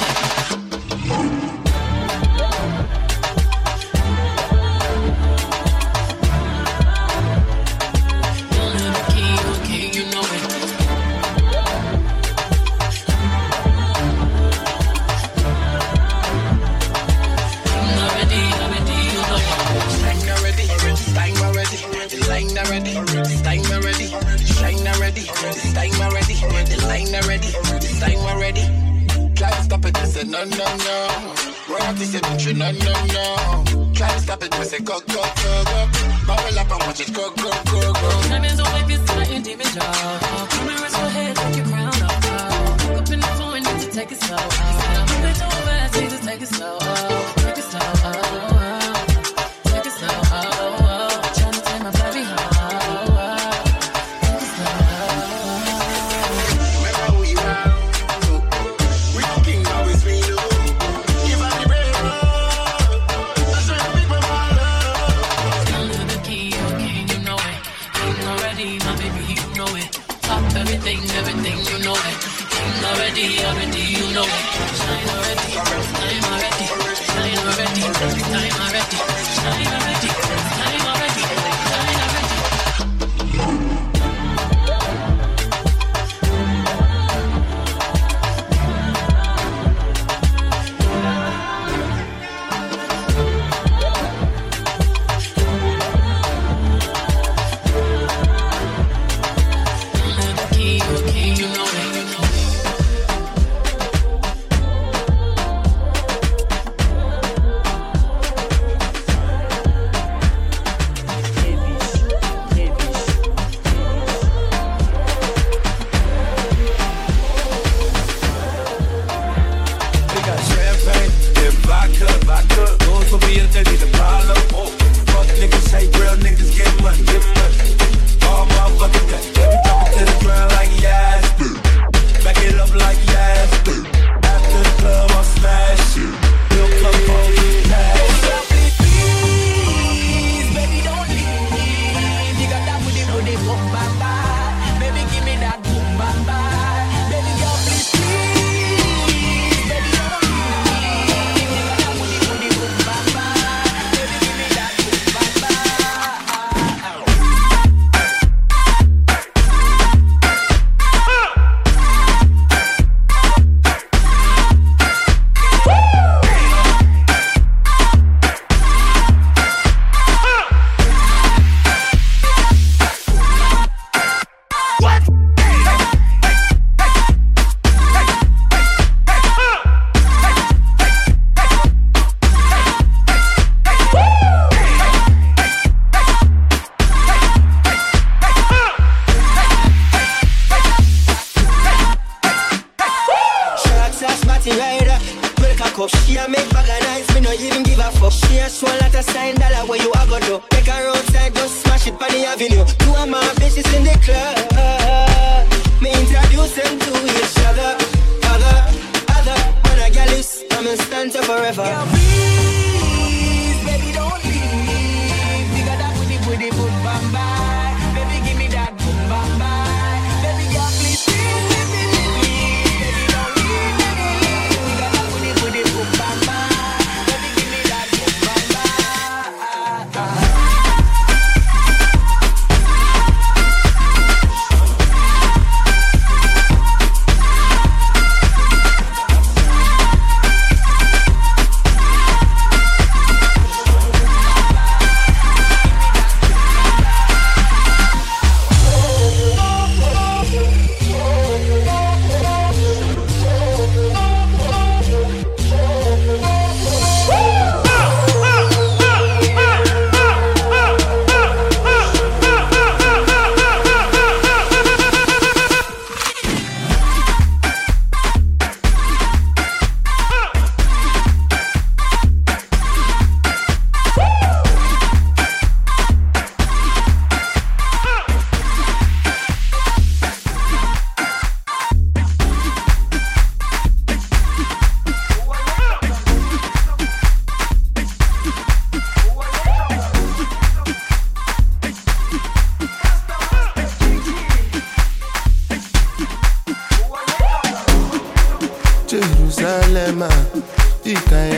You're the king, you know it. I'm already, you know it. Shine already, time already. The line already, time already. Shine already, time already. The line already, this time already. Try to stop it, I say no, no, no. Run out this adventure, no, no, no. Try to stop it, I say go, go, go, go. Bubble up and watch it go, go, go, go. Time is over, if it's my intimate job. Come and rest your head, take your crown off. Look up in the phone, need to take it slow. Move it so fast, need to take it slow. Take it slow, take it slow. Tryna take my baby home. Everything, you know it. King already, you know it. Shine already, time already. Shine already, time already. Shine already, time already. Shine already.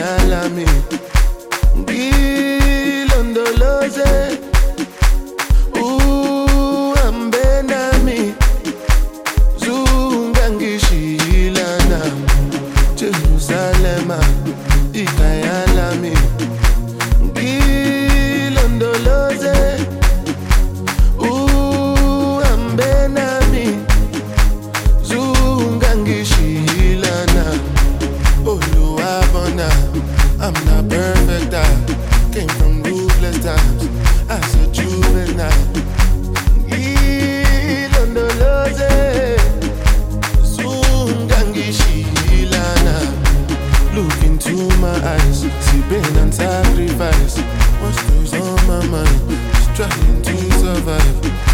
ikayalami ngilondoloze uhambe nami zungangishilana Jerusalema ikayalami ngilondoloze uhambe nami zungangishilana Oluwabona I'm not perfect, I came from ruthless times as a juvenile ngilondoloze zungangishilana Look into my eyes, see pain and sacrifice. What's goes on my mind? Just trying to survive.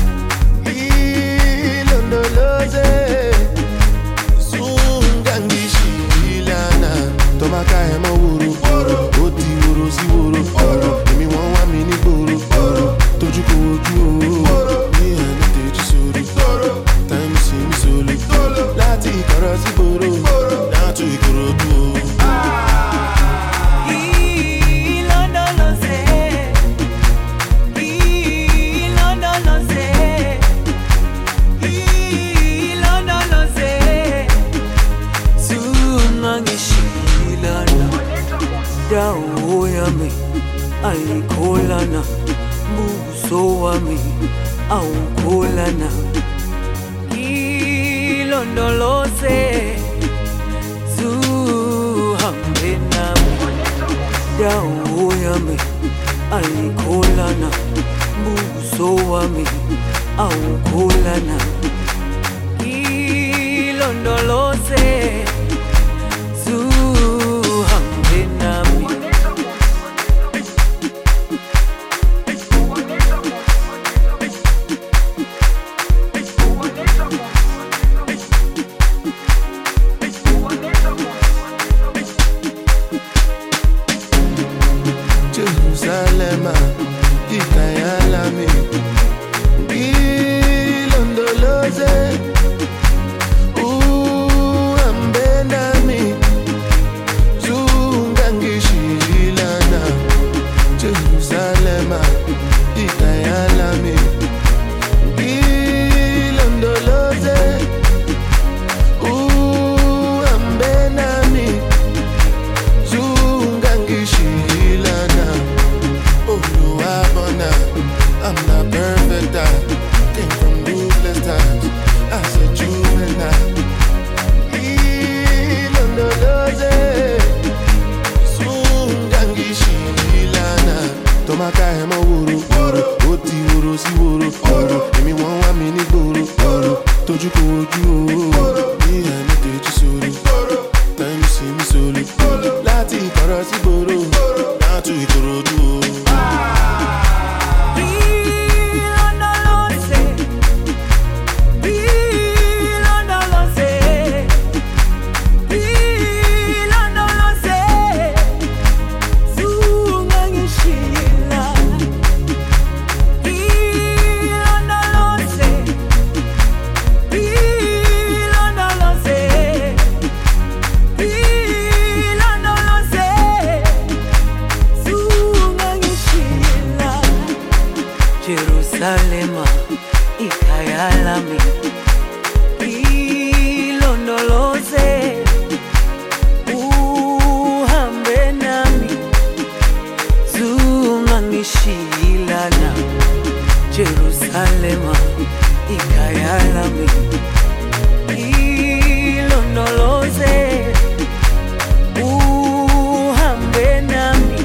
Ilondoloze, zungangishilana. Tomaka ema wuru, oti wuru si wuru. Emi won wa mi ni gboro, toju ko oju o. Mi eni teji sori, time si mi soli. Lati ikoro si gboro, now to Ikorodu o. Dawo yami ayikholana buso wami awukholana ilondoloze zuhambe nami dawo yami ayikholana buso wami awukholana ilondoloze zuhambe nami Jerusalema ikayalami ngilondoloze uhambe nami zungangishilana Jerusalema ikayalami ngilondoloze uhambe nami zungangishilana Oluwabona I'm not perfect, I came from ruthless times as a juvenile ilondoloze zungangishilana Tomaka ema wuru, oti wuru si wuru. Emi won wa mi ni gboro, toju ko oju o. Mi eni teji sori, time si mi soli. Lati ikoro si gboro, now to Ikorodu o. Jerusalema ikayalami ilondoloze uhambe nami zungangishilana Jerusalema ikayalami ilondoloze uhambe nami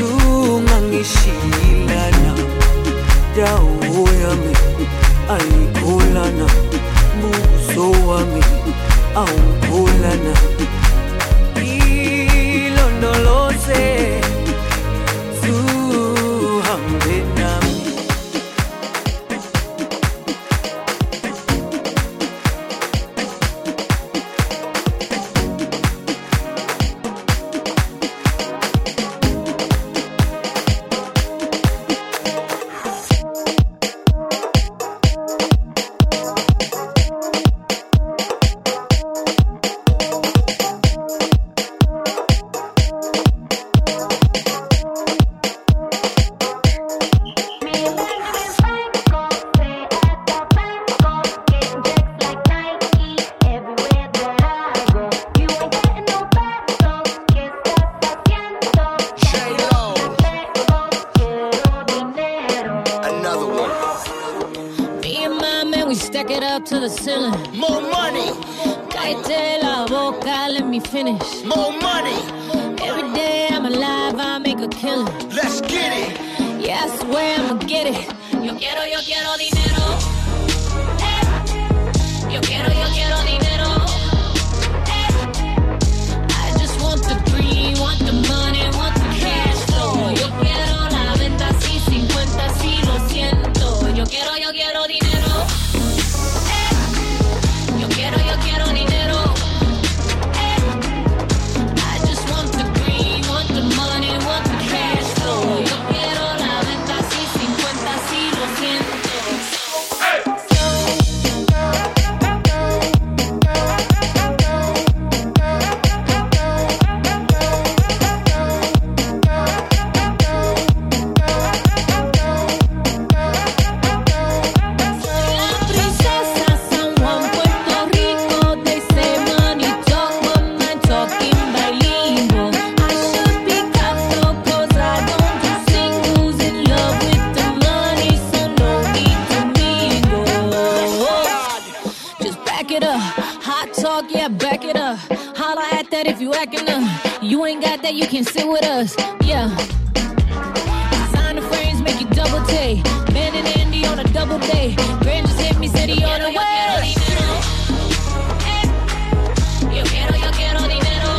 zungangishilana dawo yami ayikholana up to the ceiling. More money. Cállate la boca, let me finish. More money. Every day I'm alive, I make a killing. Let's get it. Yeah, I swear I'ma get it. Yo quiero dinero. Yo quiero dinero. I just want the green, want the money, want the cash flow. Yo quiero la venta, sí, 50, sí, lo siento. Yo quiero dinero. Yo quiero dinero. I just want the green, want the money, want the cash flow. Yo quiero la venta, sí, 50, sí, lo siento. Back it up, holla at that if you acting up. You ain't got that, you can sit with us, yeah. Sign the frames, make you double take. Ben and Andy on a double day. Grand just hit me, said he on the way. Yo quiero dinero.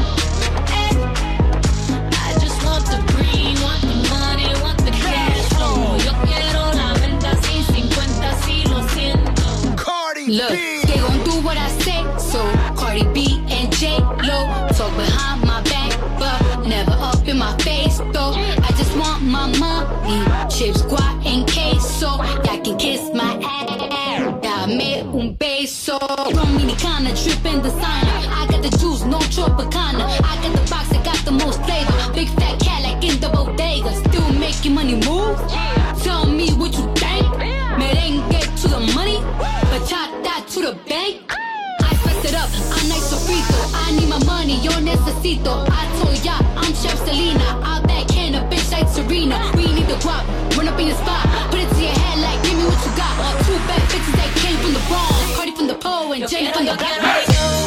I just want the green, want the money, want the cash flow. Yo quiero la venta, sí, 50, sí, lo siento. Cardi Look, B. they gon' do what I say, so Cardi B and J-Lo talk behind my back, but never up in my face, though. I just want my money, chips, guac, and queso. Y'all can kiss my ass, dame un beso. Dominicana, trippin' designer. I got the juice, no Tropicana. I got the box that got the most flavor. Big fat cat like in the bodega. Still making money move? Tell me what you think. Merengue to the money, bachata to the bank. I spice it up, I'm nice sofrito. I need my money, yo necesito. I told ya, I'm Chef Selena. I backhand a bitch like Serena. We need the guap, run up in your spot. Put it to your head like, give me what you got. Two bad bitches that came from the Bronx. Cardi from the pole and Jay from the block.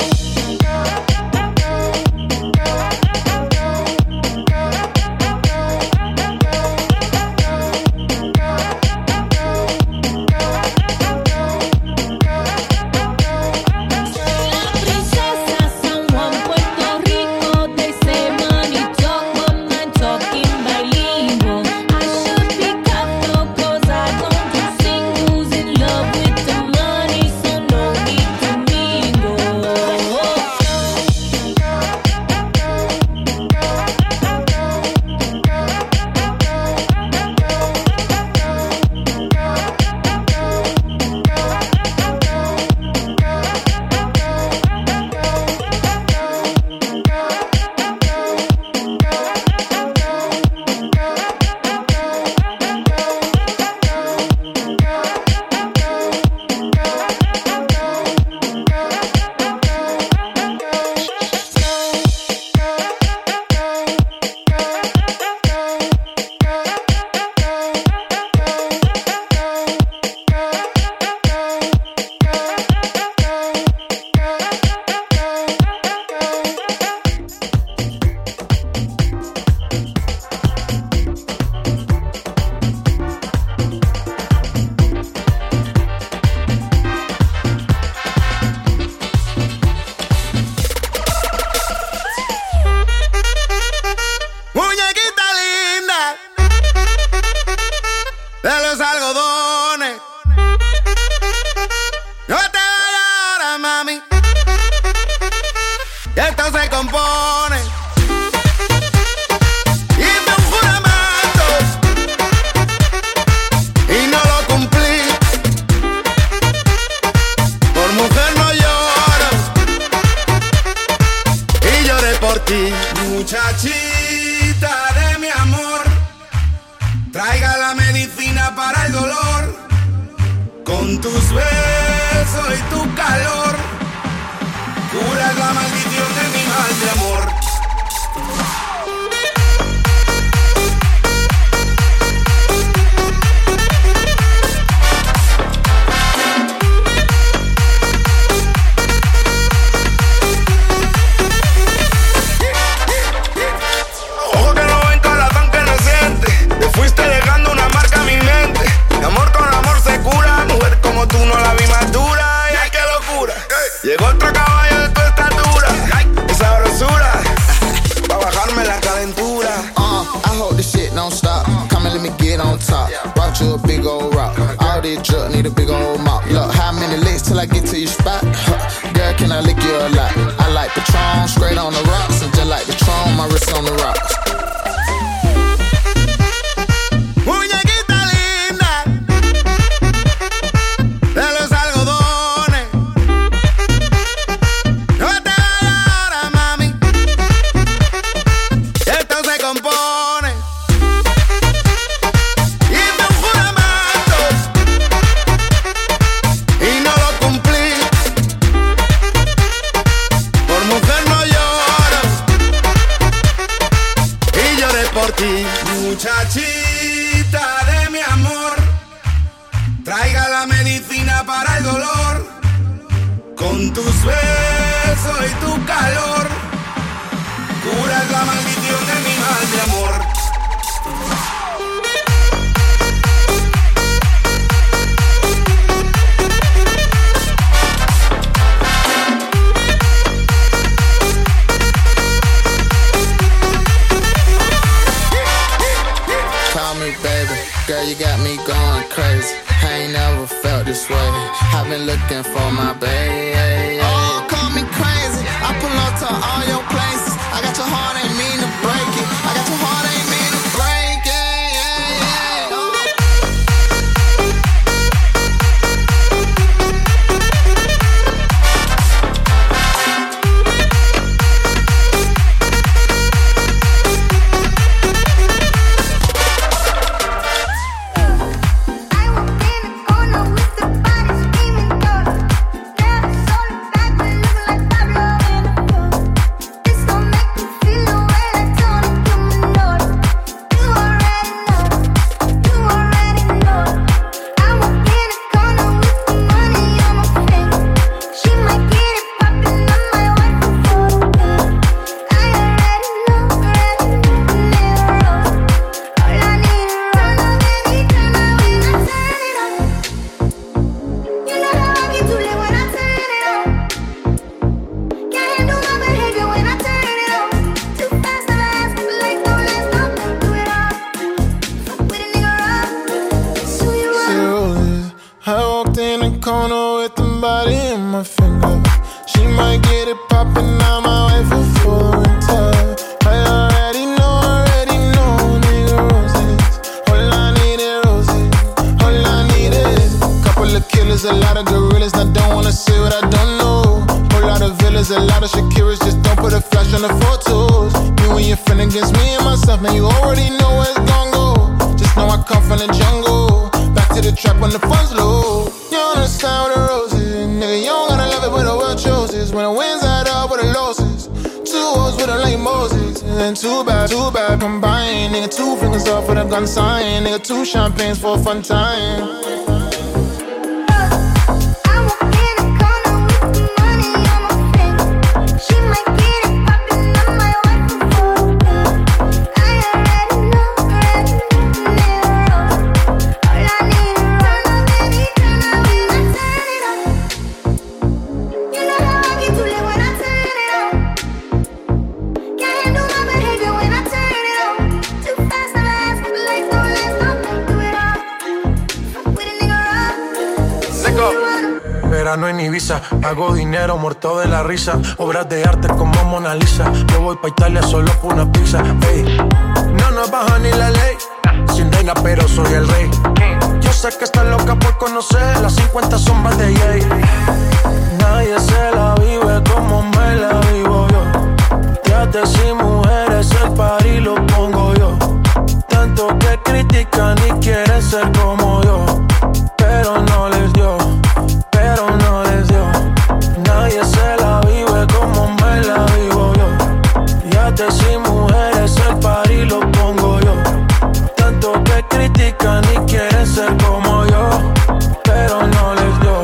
Muchachita de mi amor, traiga la medicina para el dolor. Con tus besos y tu calor, curas la maldición de mi mal de amor. top. Brought you a big old rock. All this drug need a big old mop. Look, how many licks till I get to your spot? Girl, can I lick you a lot? I like Patron, straight on the rocks. And just like Patron, my wrist on the rocks. Muchachita de mi amor, traiga la medicina para el dolor. Con tus besos y tu calor, curas la maldición de mi mal de amor. Girl, you got me going crazy. I ain't never felt this way. I've been looking for my baby. Oh, call me crazy. I pull up to all your places. I got your heart, ain't mean to break it. I got your heart, ain't mean to break it. Sign, nigga, 2 champagnes for a fun time. Verano en Ibiza, hago dinero muerto de la risa. Obras de arte como Mona Lisa. Yo voy pa' Italia solo por una pizza. Ey, no nos baja ni la ley. Sin reina pero soy el rey. Yo sé que estás loca por conocer las 50 sombras de Jay. Nadie se la vive como me la vivo yo. Teatros y mujeres, el party lo pongo yo. Tanto que critican y quieren ser como yo, pero no les dio. Nadie se la vive como me la vivo yo. Yates y mujeres, el party lo pongo yo. Tanto que critican y quieren ser como yo, pero no les dio.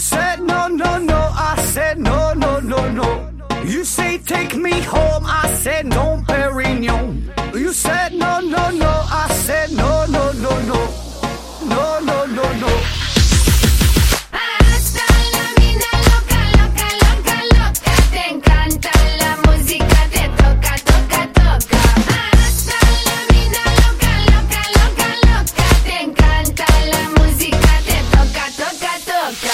said no, no, no, I said no, no, no, no. You say take me home, I said no, Perignon. You said no, no, no, I said no, no, no, no. No, no, no, no. Hasta la vida loca, loca, loca, loca. Te encanta la música, te toca, toca, toca. Hasta la vida loca, loca, loca, loca. Te encanta la música, te toca, toca, toca.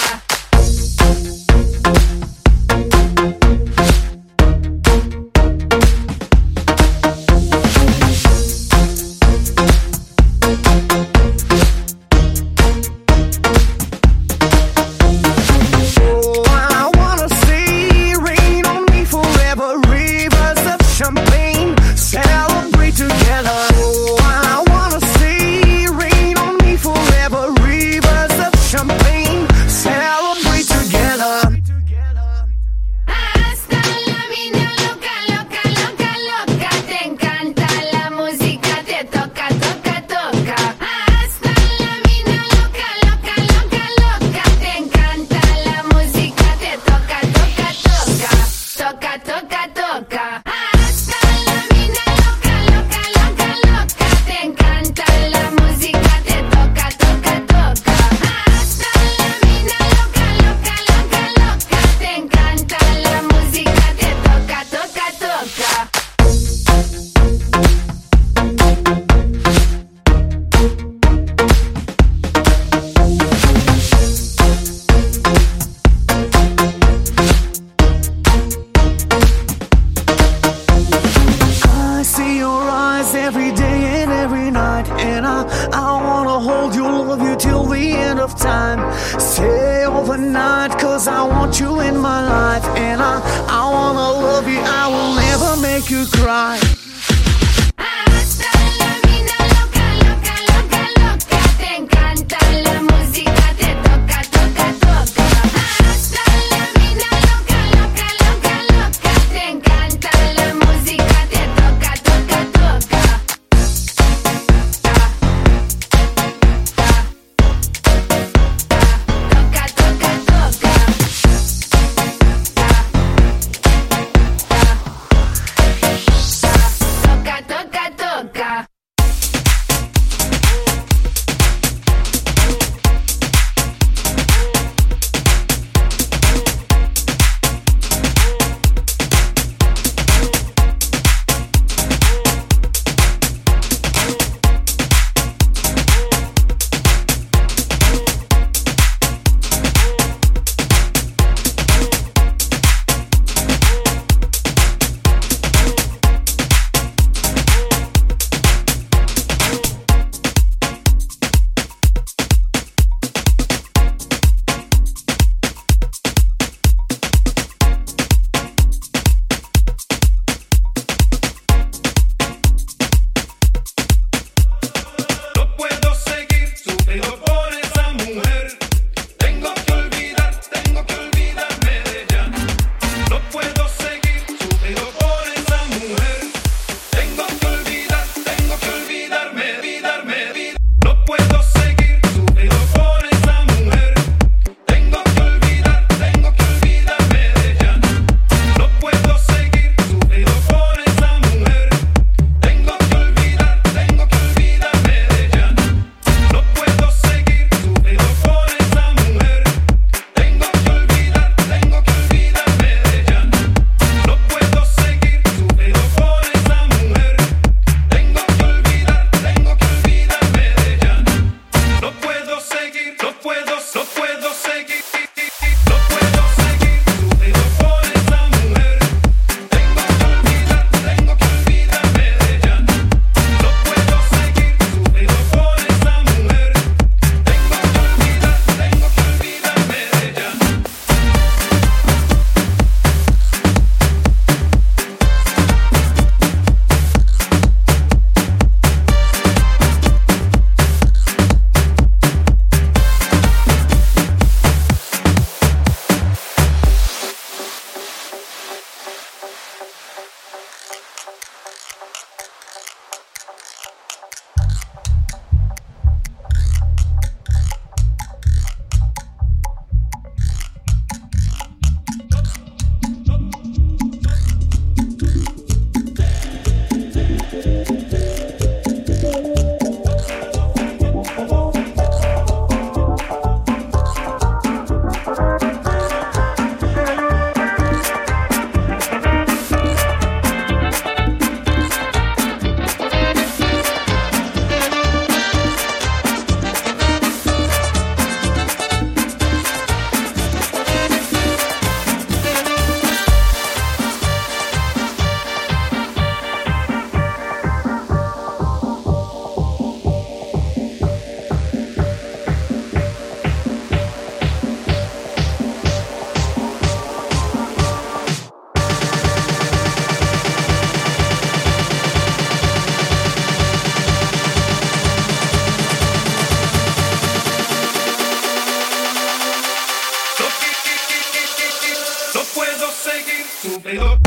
Sufridor.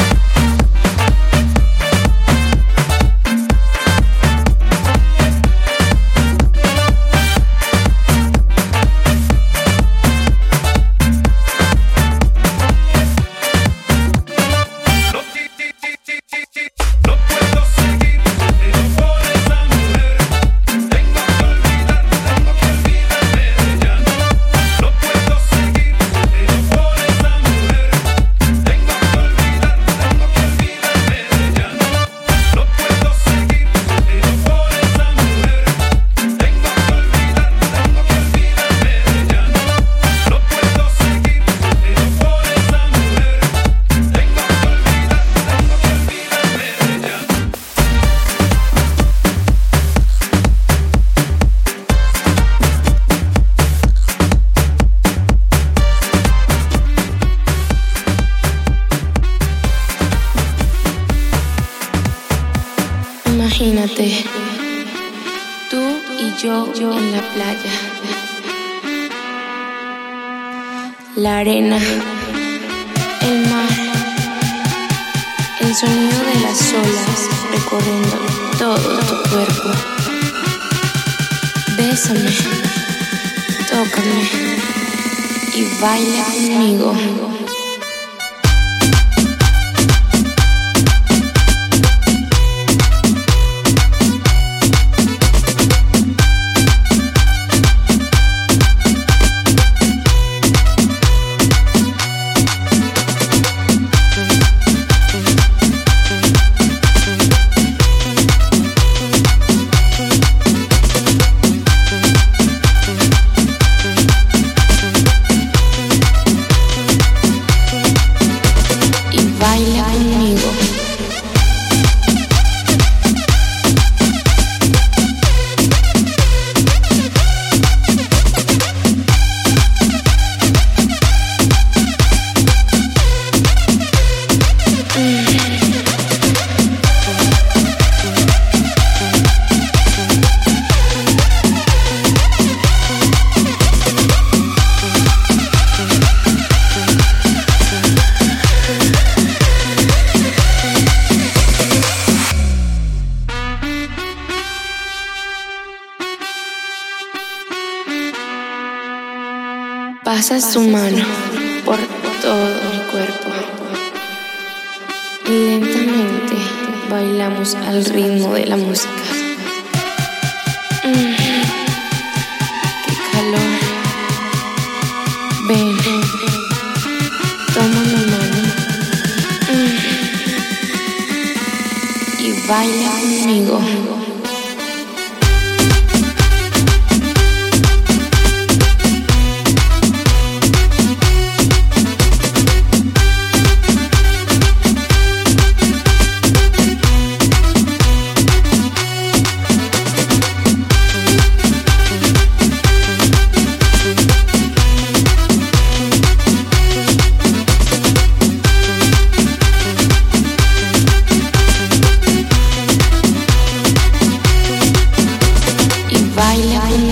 Imagínate, tú y yo en la playa, la arena, el mar, el sonido de las olas recorriendo todo tu cuerpo. Bésame, tócame y baila conmigo. Pasa su mano por todo mi cuerpo y lentamente bailamos al ritmo de la música. ¡Qué calor! Ven, toma mi mano y baila conmigo. Baila